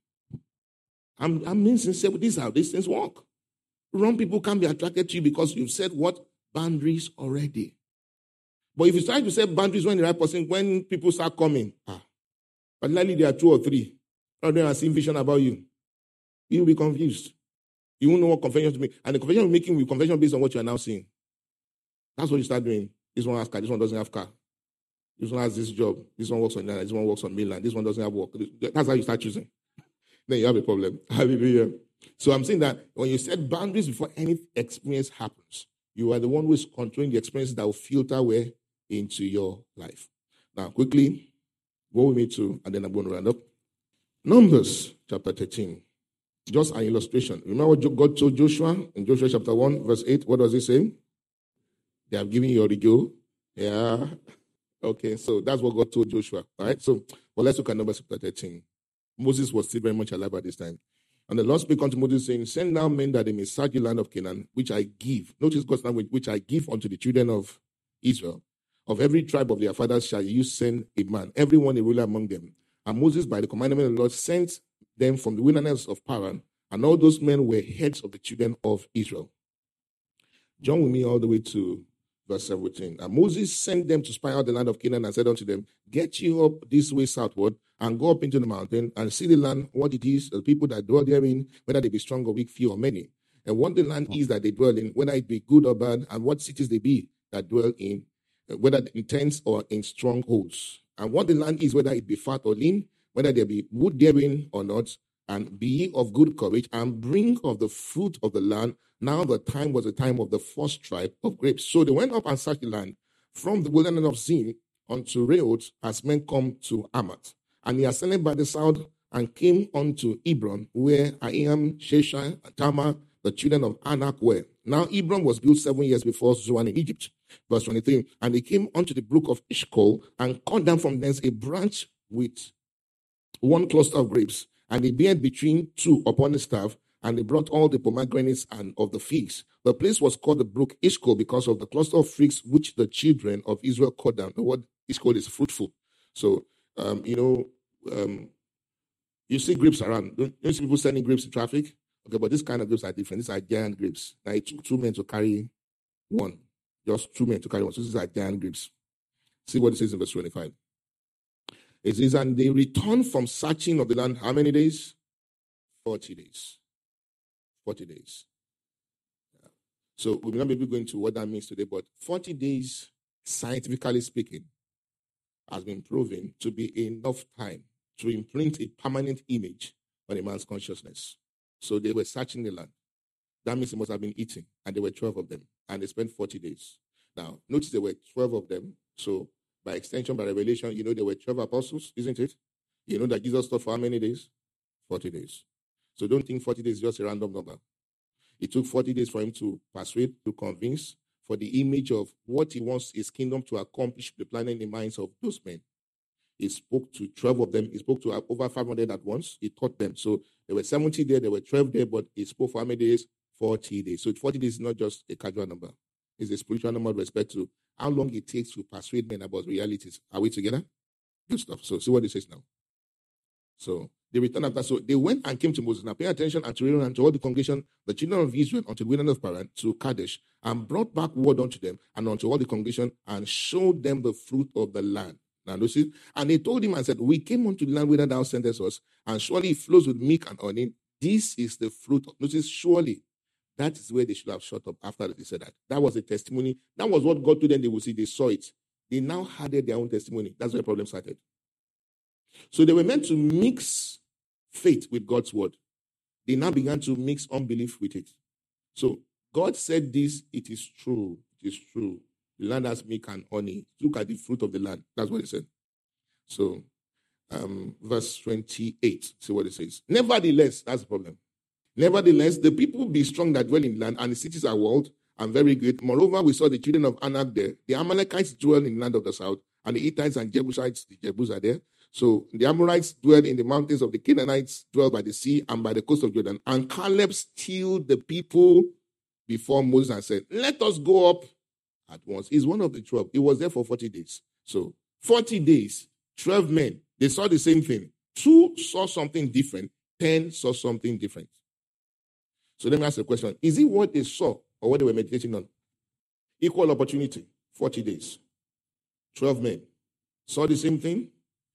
I'm, I'm being sincere with this, how these things work. Wrong people can't be attracted to you because you've said what? Boundaries already. But if you try to set boundaries when the right person, when people start coming, ah, but likely there are two or three, or they are seeing vision about you, you will be confused. You won't know what confession to make. And the confession you're making will be confession based on what you are now seeing. That's what you start doing. This one has car, this one doesn't have car. This one has this job. This one works on Ghana, this one works on mainland. This one doesn't have work. That's how you start choosing. Then you have a problem. Hallelujah. So I'm saying that when you set boundaries before any experience happens, you are the one who is controlling the experiences that will filter where into your life. Now, quickly, go with me to, and then I'm going to round up. Numbers chapter thirteen. Just an illustration. Remember what God told Joshua in Joshua chapter one, verse eight? What does he say? They have given you a rigo. Yeah. Okay, so that's what God told Joshua. All right, so well, let's look at Numbers chapter thirteen. Moses was still very much alive at this time. And the Lord spake unto Moses, saying, send now men that they may search the land of Canaan, which I give. Notice God's language, which I give unto the children of Israel. Of every tribe of their fathers shall you send a man, everyone a ruler among them. And Moses, by the commandment of the Lord, sent them from the wilderness of Paran, and all those men were heads of the children of Israel. Join with me all the way to verse seventeen. And Moses sent them to spy out the land of Canaan and said unto them, get you up this way southward, and go up into the mountain, and see the land, what it is, the people that dwell therein, whether they be strong or weak, few or many. And what the land is that they dwell in, whether it be good or bad, and what cities they be that dwell in, whether in tents or in strongholds. And what the land is, whether it be fat or lean, whether there be wood therein or not, and be ye of good courage, and bring of the fruit of the land. Now the time was the time of the first tribe of grapes. So they went up and searched the land from the wilderness of Zin unto Rehoboth, as men come to Hamath. And he ascended by the south and came unto Hebron, where Ahiam, Sheshai, and Tamar, the children of Anak, were. Now Hebron was built seven years before Zoan in Egypt. Verse twenty-three. And they came unto the brook of Eshcol, and cut down from thence a branch with one cluster of grapes. And they bare between two upon the staff, and they brought all the pomegranates and of the figs. The place was called the brook Eshcol because of the cluster of figs which the children of Israel cut down. The word Eshcol is fruitful. So, um, you know, um, you see grapes around. Don't you see people selling grapes in traffic? Okay, but this kind of grapes are different. These are giant grapes. Now it took two men to carry One. Just two men to carry one. So this is like giant grapes. See what it says in verse twenty-five. It says, and they returned from searching of the land how many days? forty days. forty days. Yeah. So we will not be going to what that means today, but forty days, scientifically speaking, has been proven to be enough time to imprint a permanent image on a man's consciousness. So they were searching the land. That means they must have been eating, and there were twelve of them, and they spent forty days. Now, notice there were twelve of them, so by extension, by revelation, you know there were twelve apostles, isn't it? You know that Jesus taught for how many days? forty days. So don't think forty days is just a random number. It took forty days for him to persuade, to convince, for the image of what he wants his kingdom to accomplish, the plan in the minds of those men. He spoke to twelve of them. He spoke to over five hundred at once. He taught them. So there were seventy there, there were twelve there, but he spoke for how many days? forty days. So forty days is not just a casual number. It's a spiritual number with respect to how long it takes to persuade men about realities. Are we together? Good stuff. So see what it says now. So they returned after. So they went and came to Moses. Now pay attention and to Aaron and to all the congregation, the children of Israel, unto the wilderness of Paran, to Kadesh, and brought back word unto them and unto all the congregation, and showed them the fruit of the land. Now notice, and they told him and said, we came unto the land whither thou sentest us, and surely it flows with milk and honey. This is the fruit of, notice, surely. That is where they should have shut up after they said that. That was a testimony. That was what God told them they would see. They saw it. They now had their own testimony. That's where the problem started. So they were meant to mix faith with God's word. They now began to mix unbelief with it. So God said this, it is true. It is true. The land has milk and honey. Look at the fruit of the land. That's what he said. So, um, verse twenty-eight. See what it says. Nevertheless, that's the problem. Nevertheless, the people be strong that dwell in land, and the cities are walled and very great. Moreover, we saw the children of Anak there. The Amalekites dwell in the land of the south, and the Hittites and Jebusites, the Jebus are there. So the Amorites dwell in the mountains of the Canaanites, dwell by the sea and by the coast of Jordan. And Caleb stilled the people before Moses and said, let us go up at once. He's one of the twelve. He was there for forty days. So forty days, twelve men, they saw the same thing. Two saw something different. Ten saw something different. So let me ask a question. Is it what they saw or what they were meditating on? Equal opportunity, forty days. twelve men saw the same thing.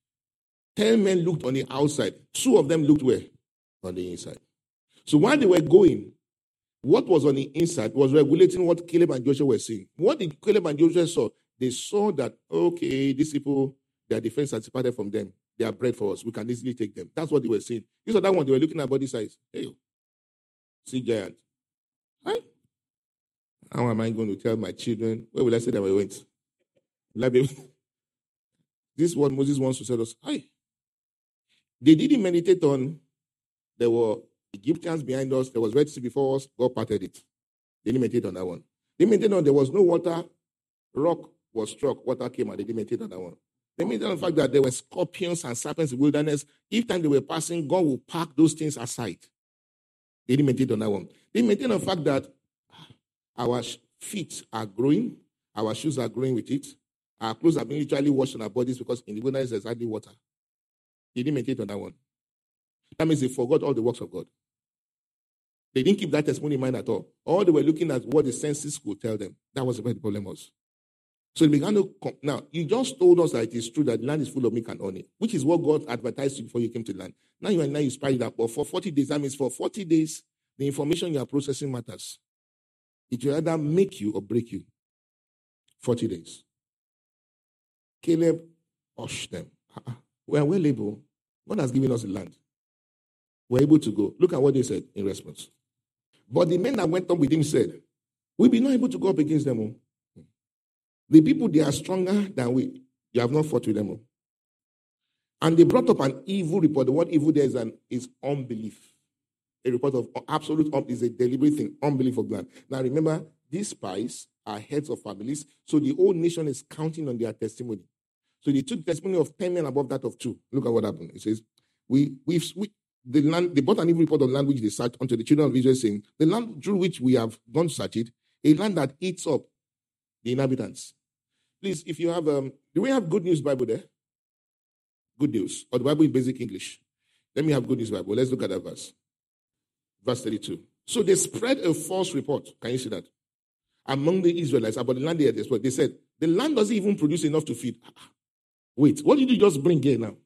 ten men looked on the outside. Two of them looked where? On the inside. So while they were going, what was on the inside was regulating what Caleb and Joshua were seeing. What did Caleb and Joshua saw? They saw that, okay, these people, their defense has departed from them. They are bread for us. We can easily take them. That's what they were seeing. You saw that one, they were looking at body size. Hey, see giant. Hi. How am I going to tell my children? Where will I say that I went? Will I be... This is what Moses wants to tell us. Hi. They didn't meditate on, there were Egyptians behind us, there was Red Sea before us, God parted it. They didn't meditate on that one. They meditated on there was no water, rock was struck, water came and they didn't meditate on that one. They meditated on the fact that there were scorpions and serpents in the wilderness. Each time they were passing, God will pack those things aside. They didn't meditate on that one. They meditated on the fact that our feet are growing, our shoes are growing with it, our clothes are being literally washed on our bodies because in the wilderness there's hardly water. They didn't meditate on that one. That means they forgot all the works of God. They didn't keep that testimony in mind at all. All they were looking at what the senses could tell them. That was where the problem was. So they began to come. Now, you just told us that it is true that the land is full of milk and honey, which is what God advertised to you before you came to the land. Now you and now you spied it up. But for forty days, that means for forty days, the information you are processing matters. It will either make you or break you. forty days. Caleb hushed them. Uh-uh. We are well able. God has given us the land. We're able to go. Look at what they said in response. But the men that went up with him said, we'll be not able to go up against them. Oh. The people, they are stronger than we. You have not fought with them. Oh. And they brought up an evil report. The word evil there is, an, is unbelief. A report of absolute unbelief is a deliberate thing. Unbelief of God. Now remember, these spies are heads of families. So the whole nation is counting on their testimony. So they took testimony of ten men above that of two. Look at what happened. It says, we, we've, we, the land, they brought an evil report of land which they searched unto the children of Israel, saying, the land through which we have gone to search it, a land that eats up the inhabitants. Please, if you have, um, do we have Good News Bible there? Good News. Or the Bible in basic English. Let me have Good News Bible. Let's look at that verse. Verse thirty-two. So they spread a false report. Can you see that? among the Israelites about the land they had explored. They said, the land doesn't even produce enough to feed. Wait, what did you just bring here now?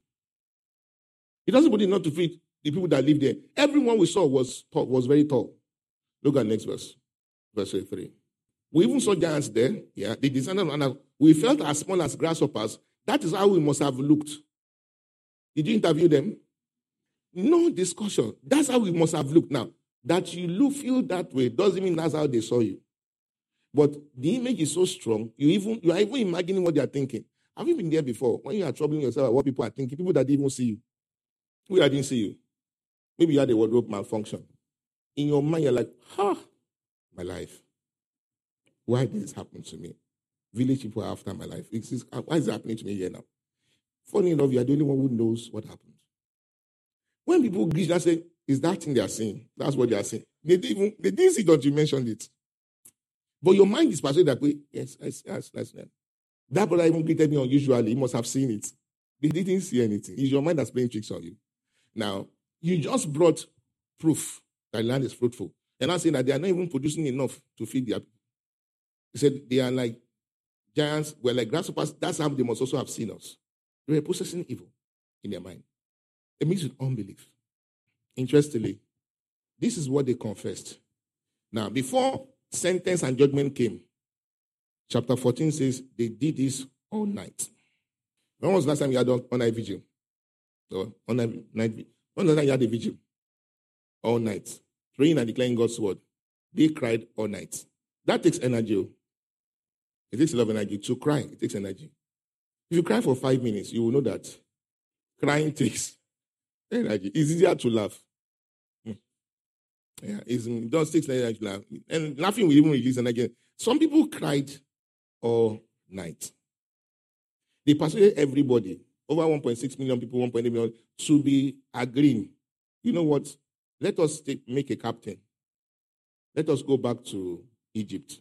It doesn't produce enough to feed the people that live there. Everyone we saw was tall, was very tall. Look at next verse, verse three. We even saw giants there. Yeah, they descended on us. We felt as small as grasshoppers. That is how we must have looked. Did you interview them? No discussion. That's how we must have looked. Now, that you look, feel that way doesn't mean that's how they saw you. But the image is so strong, you even you are even imagining what they are thinking. Have you been there before? When you are troubling yourself about what people are thinking, people that didn't even see you. Who that didn't see you? Maybe you had a wardrobe malfunction. In your mind, you're like, ha, my life. Why did this happen to me? Village people are after my life. It's, it's, why is it happening to me here now? Funny enough, you are the only one who knows what happened. When people greet and say, is that thing they are saying? That's what they are saying. They didn't even, they didn't see that you mentioned it. But your mind is persuaded that way. Yes, yes, yes, yes, yes. That brother even greeted me unusually. He must have seen it. They didn't see anything. It's your mind that's playing tricks on you. Now, you just brought proof that land is fruitful. You're not saying that they are not even producing enough to feed their people. He said they are like giants, we're like grasshoppers. That's how they must also have seen us. They were possessing evil in their mind. It means with unbelief. Interestingly, this is what they confessed. Now, before sentence and judgment came, chapter fourteen says they did this all night. When was the last time you had all night vigil? So, all night, night vigil. When was the last time you had a vigil? All night. Praying and declaring God's word. They cried all night. That takes energy. It takes a lot of energy. To cry, it takes energy. If you cry for five minutes, you will know that crying takes energy. It's easier to laugh. Yeah, it's, it does take energy to laugh. And laughing will even release energy. Some people cried all night. They persuaded everybody, over one point six million people, one point eight million, to be agreeing. You know what? Let us take, make a captain. Let us go back to Egypt.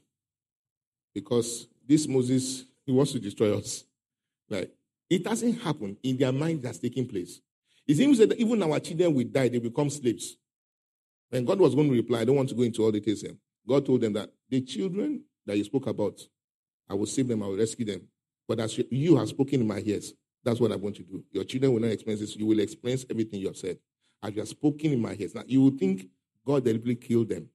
Because this Moses, he wants to destroy us. Like, it hasn't happened. In their mind, that's taking place. It seems that even our children will die, they become slaves. And God was going to reply, I don't want to go into all details here. God told them that the children that you spoke about, I will save them, I will rescue them. But as you have spoken in my ears, that's what I'm going to do. Your children will not experience this. You will experience everything you have said. As you have spoken in my ears. Now, you will think God deliberately killed them.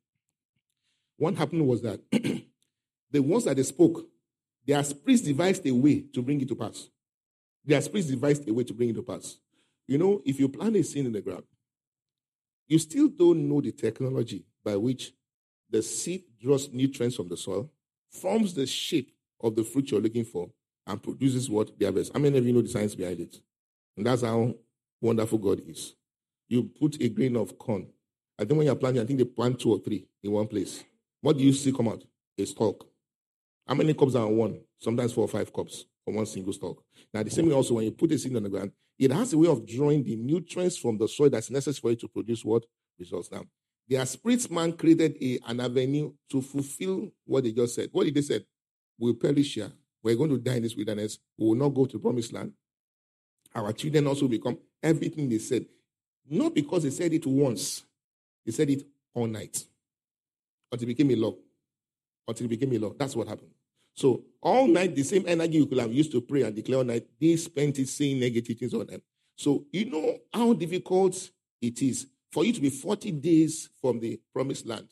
What happened was that the ones that they spoke, their spirits devised a way to bring it to pass. Their spirits devised a way to bring it to pass. You know, if you plant a seed in the ground, you still don't know the technology by which the seed draws nutrients from the soil, forms the shape of the fruit you're looking for, and produces what the harvest. How many of you know the science behind it? And that's how wonderful God is. You put a grain of corn. I think when you're planting, I think they plant two or three in one place. What do you see come out? A stalk. How many cups are on one? Sometimes four or five cups on one single stalk. Now, the same way also, when you put a seed on the ground, it has a way of drawing the nutrients from the soil that's necessary for it to produce what results. Now, their spirit man created a, an avenue to fulfill what they just said. What did they say? We'll perish here. We're going to die in this wilderness. We will not go to the promised land. Our children also become everything they said. Not because they said it once. They said it all night. Until it became a law. Until it became a law. That's what happened. So all night, the same energy you could have used to pray and declare all night, they spent it saying negative things on them. So you know how difficult it is for you to be forty days from the promised land.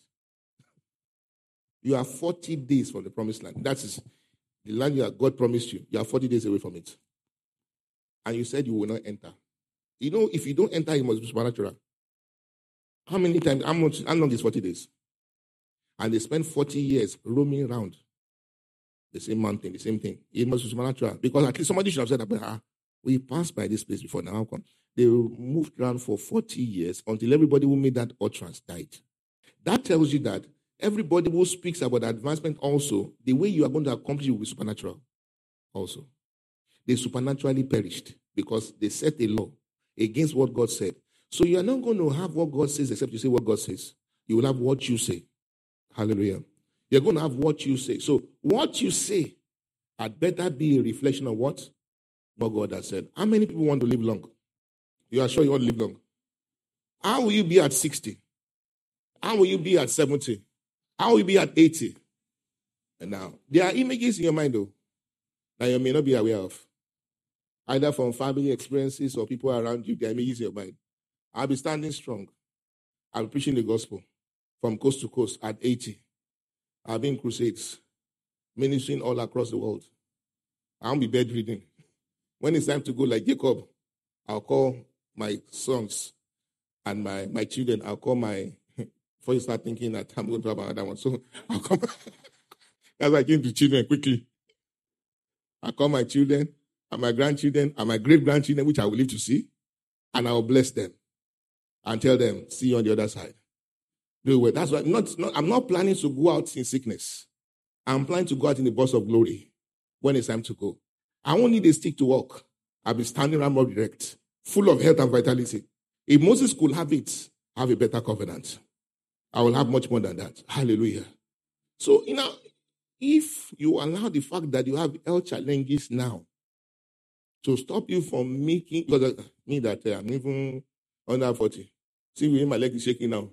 You are forty days from the promised land. That is the land you have, God promised you. You are forty days away from it. And you said you will not enter. You know, if you don't enter, it must be supernatural. How many times, how much, how long is forty days? And they spend forty years roaming around the same mountain, the same thing. It must be supernatural. Because at least somebody should have said, ah, we passed by this place before now. How come? They moved around for forty years until everybody who made that utterance died. That tells you that everybody who speaks about advancement also, the way you are going to accomplish it will be supernatural also. They supernaturally perished because they set a law against what God said. So you are not going to have what God says except you say what God says. You will have what you say. Hallelujah. You're going to have what you say. So what you say had better be a reflection of what? What God has said. How many people want to live long? You are sure you want to live long? How will you be at sixty? How will you be at seventy? How will you be at eighty? And now, there are images in your mind, though, that you may not be aware of. Either from family experiences or people around you, there are images in your mind. I'll be standing strong. I'll be preaching the gospel from coast to coast at eighty. I'll be in crusades, ministering all across the world. I won't be bedridden. When it's time to go like Jacob, I'll call my sons and my, my children. I'll call my, before you start thinking that I'm going to have another one. So I'll come, as I came to children quickly. I'll call my children and my grandchildren and my great-grandchildren, which I will live to see, and I will bless them and tell them, see you on the other side. Do it. That's why I'm not, not, I'm not planning to go out in sickness. I'm planning to go out in the bus of glory when it's time to go. I won't need a stick to walk. I'll be standing around more direct, full of health and vitality. If Moses could have it, have a better covenant. I will have much more than that. Hallelujah. So, you know, if you allow the fact that you have health challenges now to stop you from making, because uh, me that uh, I'm even under forty. See, my leg is shaking now.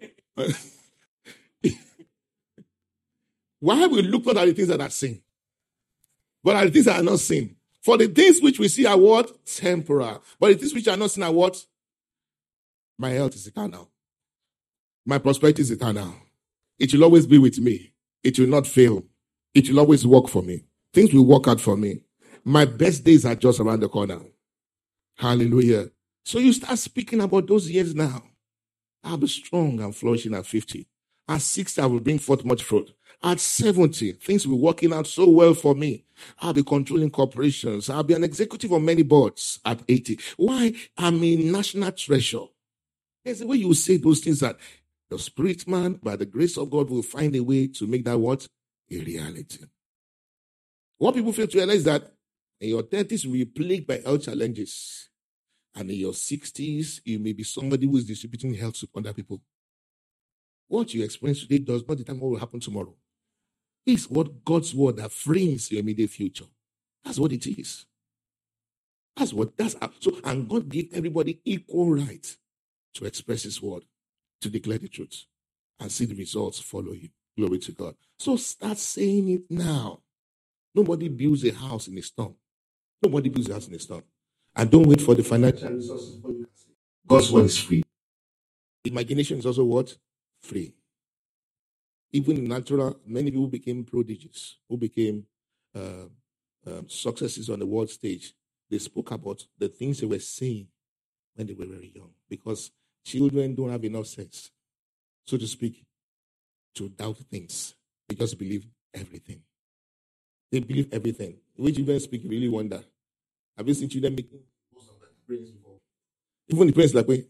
Why we look not at the things that are seen, but at the things that are not seen? For the things which we see are what? Temporal. But the things which are not seen are what? My health is eternal. My prosperity is eternal. It will always be with me. It will not fail. It will always work for me. Things will work out for me. My best days are just around the corner. Hallelujah. So you start speaking about those years now. I'll be strong and flourishing at fifty. At sixty, I will bring forth much fruit. At seventy, things will be working out so well for me. I'll be controlling corporations. I'll be an executive on many boards at eighty. Why? I'm a national treasure. There's a way you say those things that the spirit man, by the grace of God, will find a way to make that what? A reality. What people fail to realize that in your thirties, you will be plagued by health challenges. And in your sixties, you may be somebody who is distributing health to other people. What you experience today does not determine what will happen tomorrow. It's what God's word that frames your immediate future. That's what it is. That's what, that's, so, and God gave everybody equal right to express his word, to declare the truth, and see the results follow you. Glory to God. So start saying it now. Nobody builds a house in a storm. Nobody builds a house in a storm. And don't wait for the financial resources. God's word is free. Imagination is also what? Free. Even in natural, many people became prodigies, who became uh, uh, successes on the world stage. They spoke about the things they were saying when they were very young, because children don't have enough sense, so to speak, to doubt things. They just believe everything. They believe everything. When children speak, you really wonder. Have you seen children making most of the brains before? Even the parents like, wait,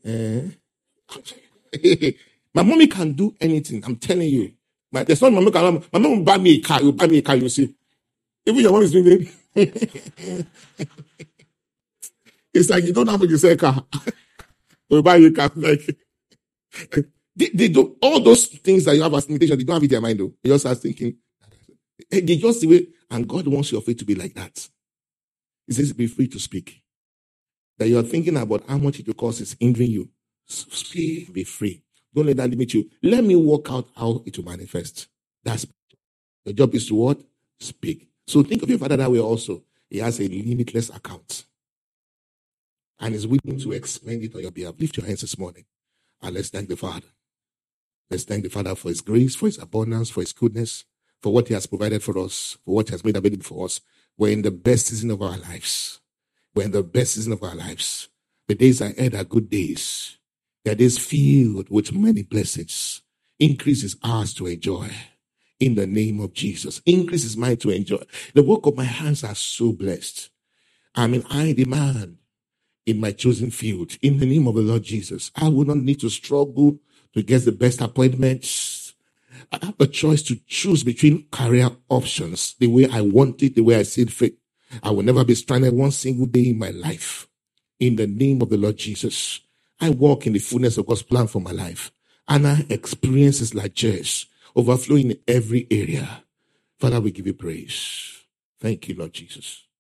eh? My mommy can do anything. I'm telling you. My, there's not my mom can. My mom will buy me a car. You buy me a car. You see. Even your mom is doing it. It's like you don't have to say a car. You buy you a car. Like they, they do all those things that you have as limitation. They don't have it in their mind though. They just start thinking. They just the way, and God wants your faith to be like that. He says, "Be free to speak." That you are thinking about how much it will cost is hindering you. Speak. Be free. Don't let that limit you. Let me work out how it will manifest. That's your job is to what? Speak. So think of your Father that way also. He has a limitless account. And is willing to expend it on your behalf. Lift your hands this morning. And let's thank the Father. Let's thank the Father for his grace, for his abundance, for his goodness, for what he has provided for us, for what he has made available for us. We're in the best season of our lives. We're in the best season of our lives. The days ahead are good days. That is filled with many blessings. Increase is ours to enjoy. In the name of Jesus. Increase is mine to enjoy. The work of my hands are so blessed. I mean, I demand in my chosen field. In the name of the Lord Jesus. I will not need to struggle to get the best appointments. I have a choice to choose between career options. The way I want it, the way I see it fit. I will never be stranded one single day in my life. In the name of the Lord Jesus. I walk in the fullness of God's plan for my life. And I experience His largesse overflowing in every area. Father, we give you praise. Thank you, Lord Jesus.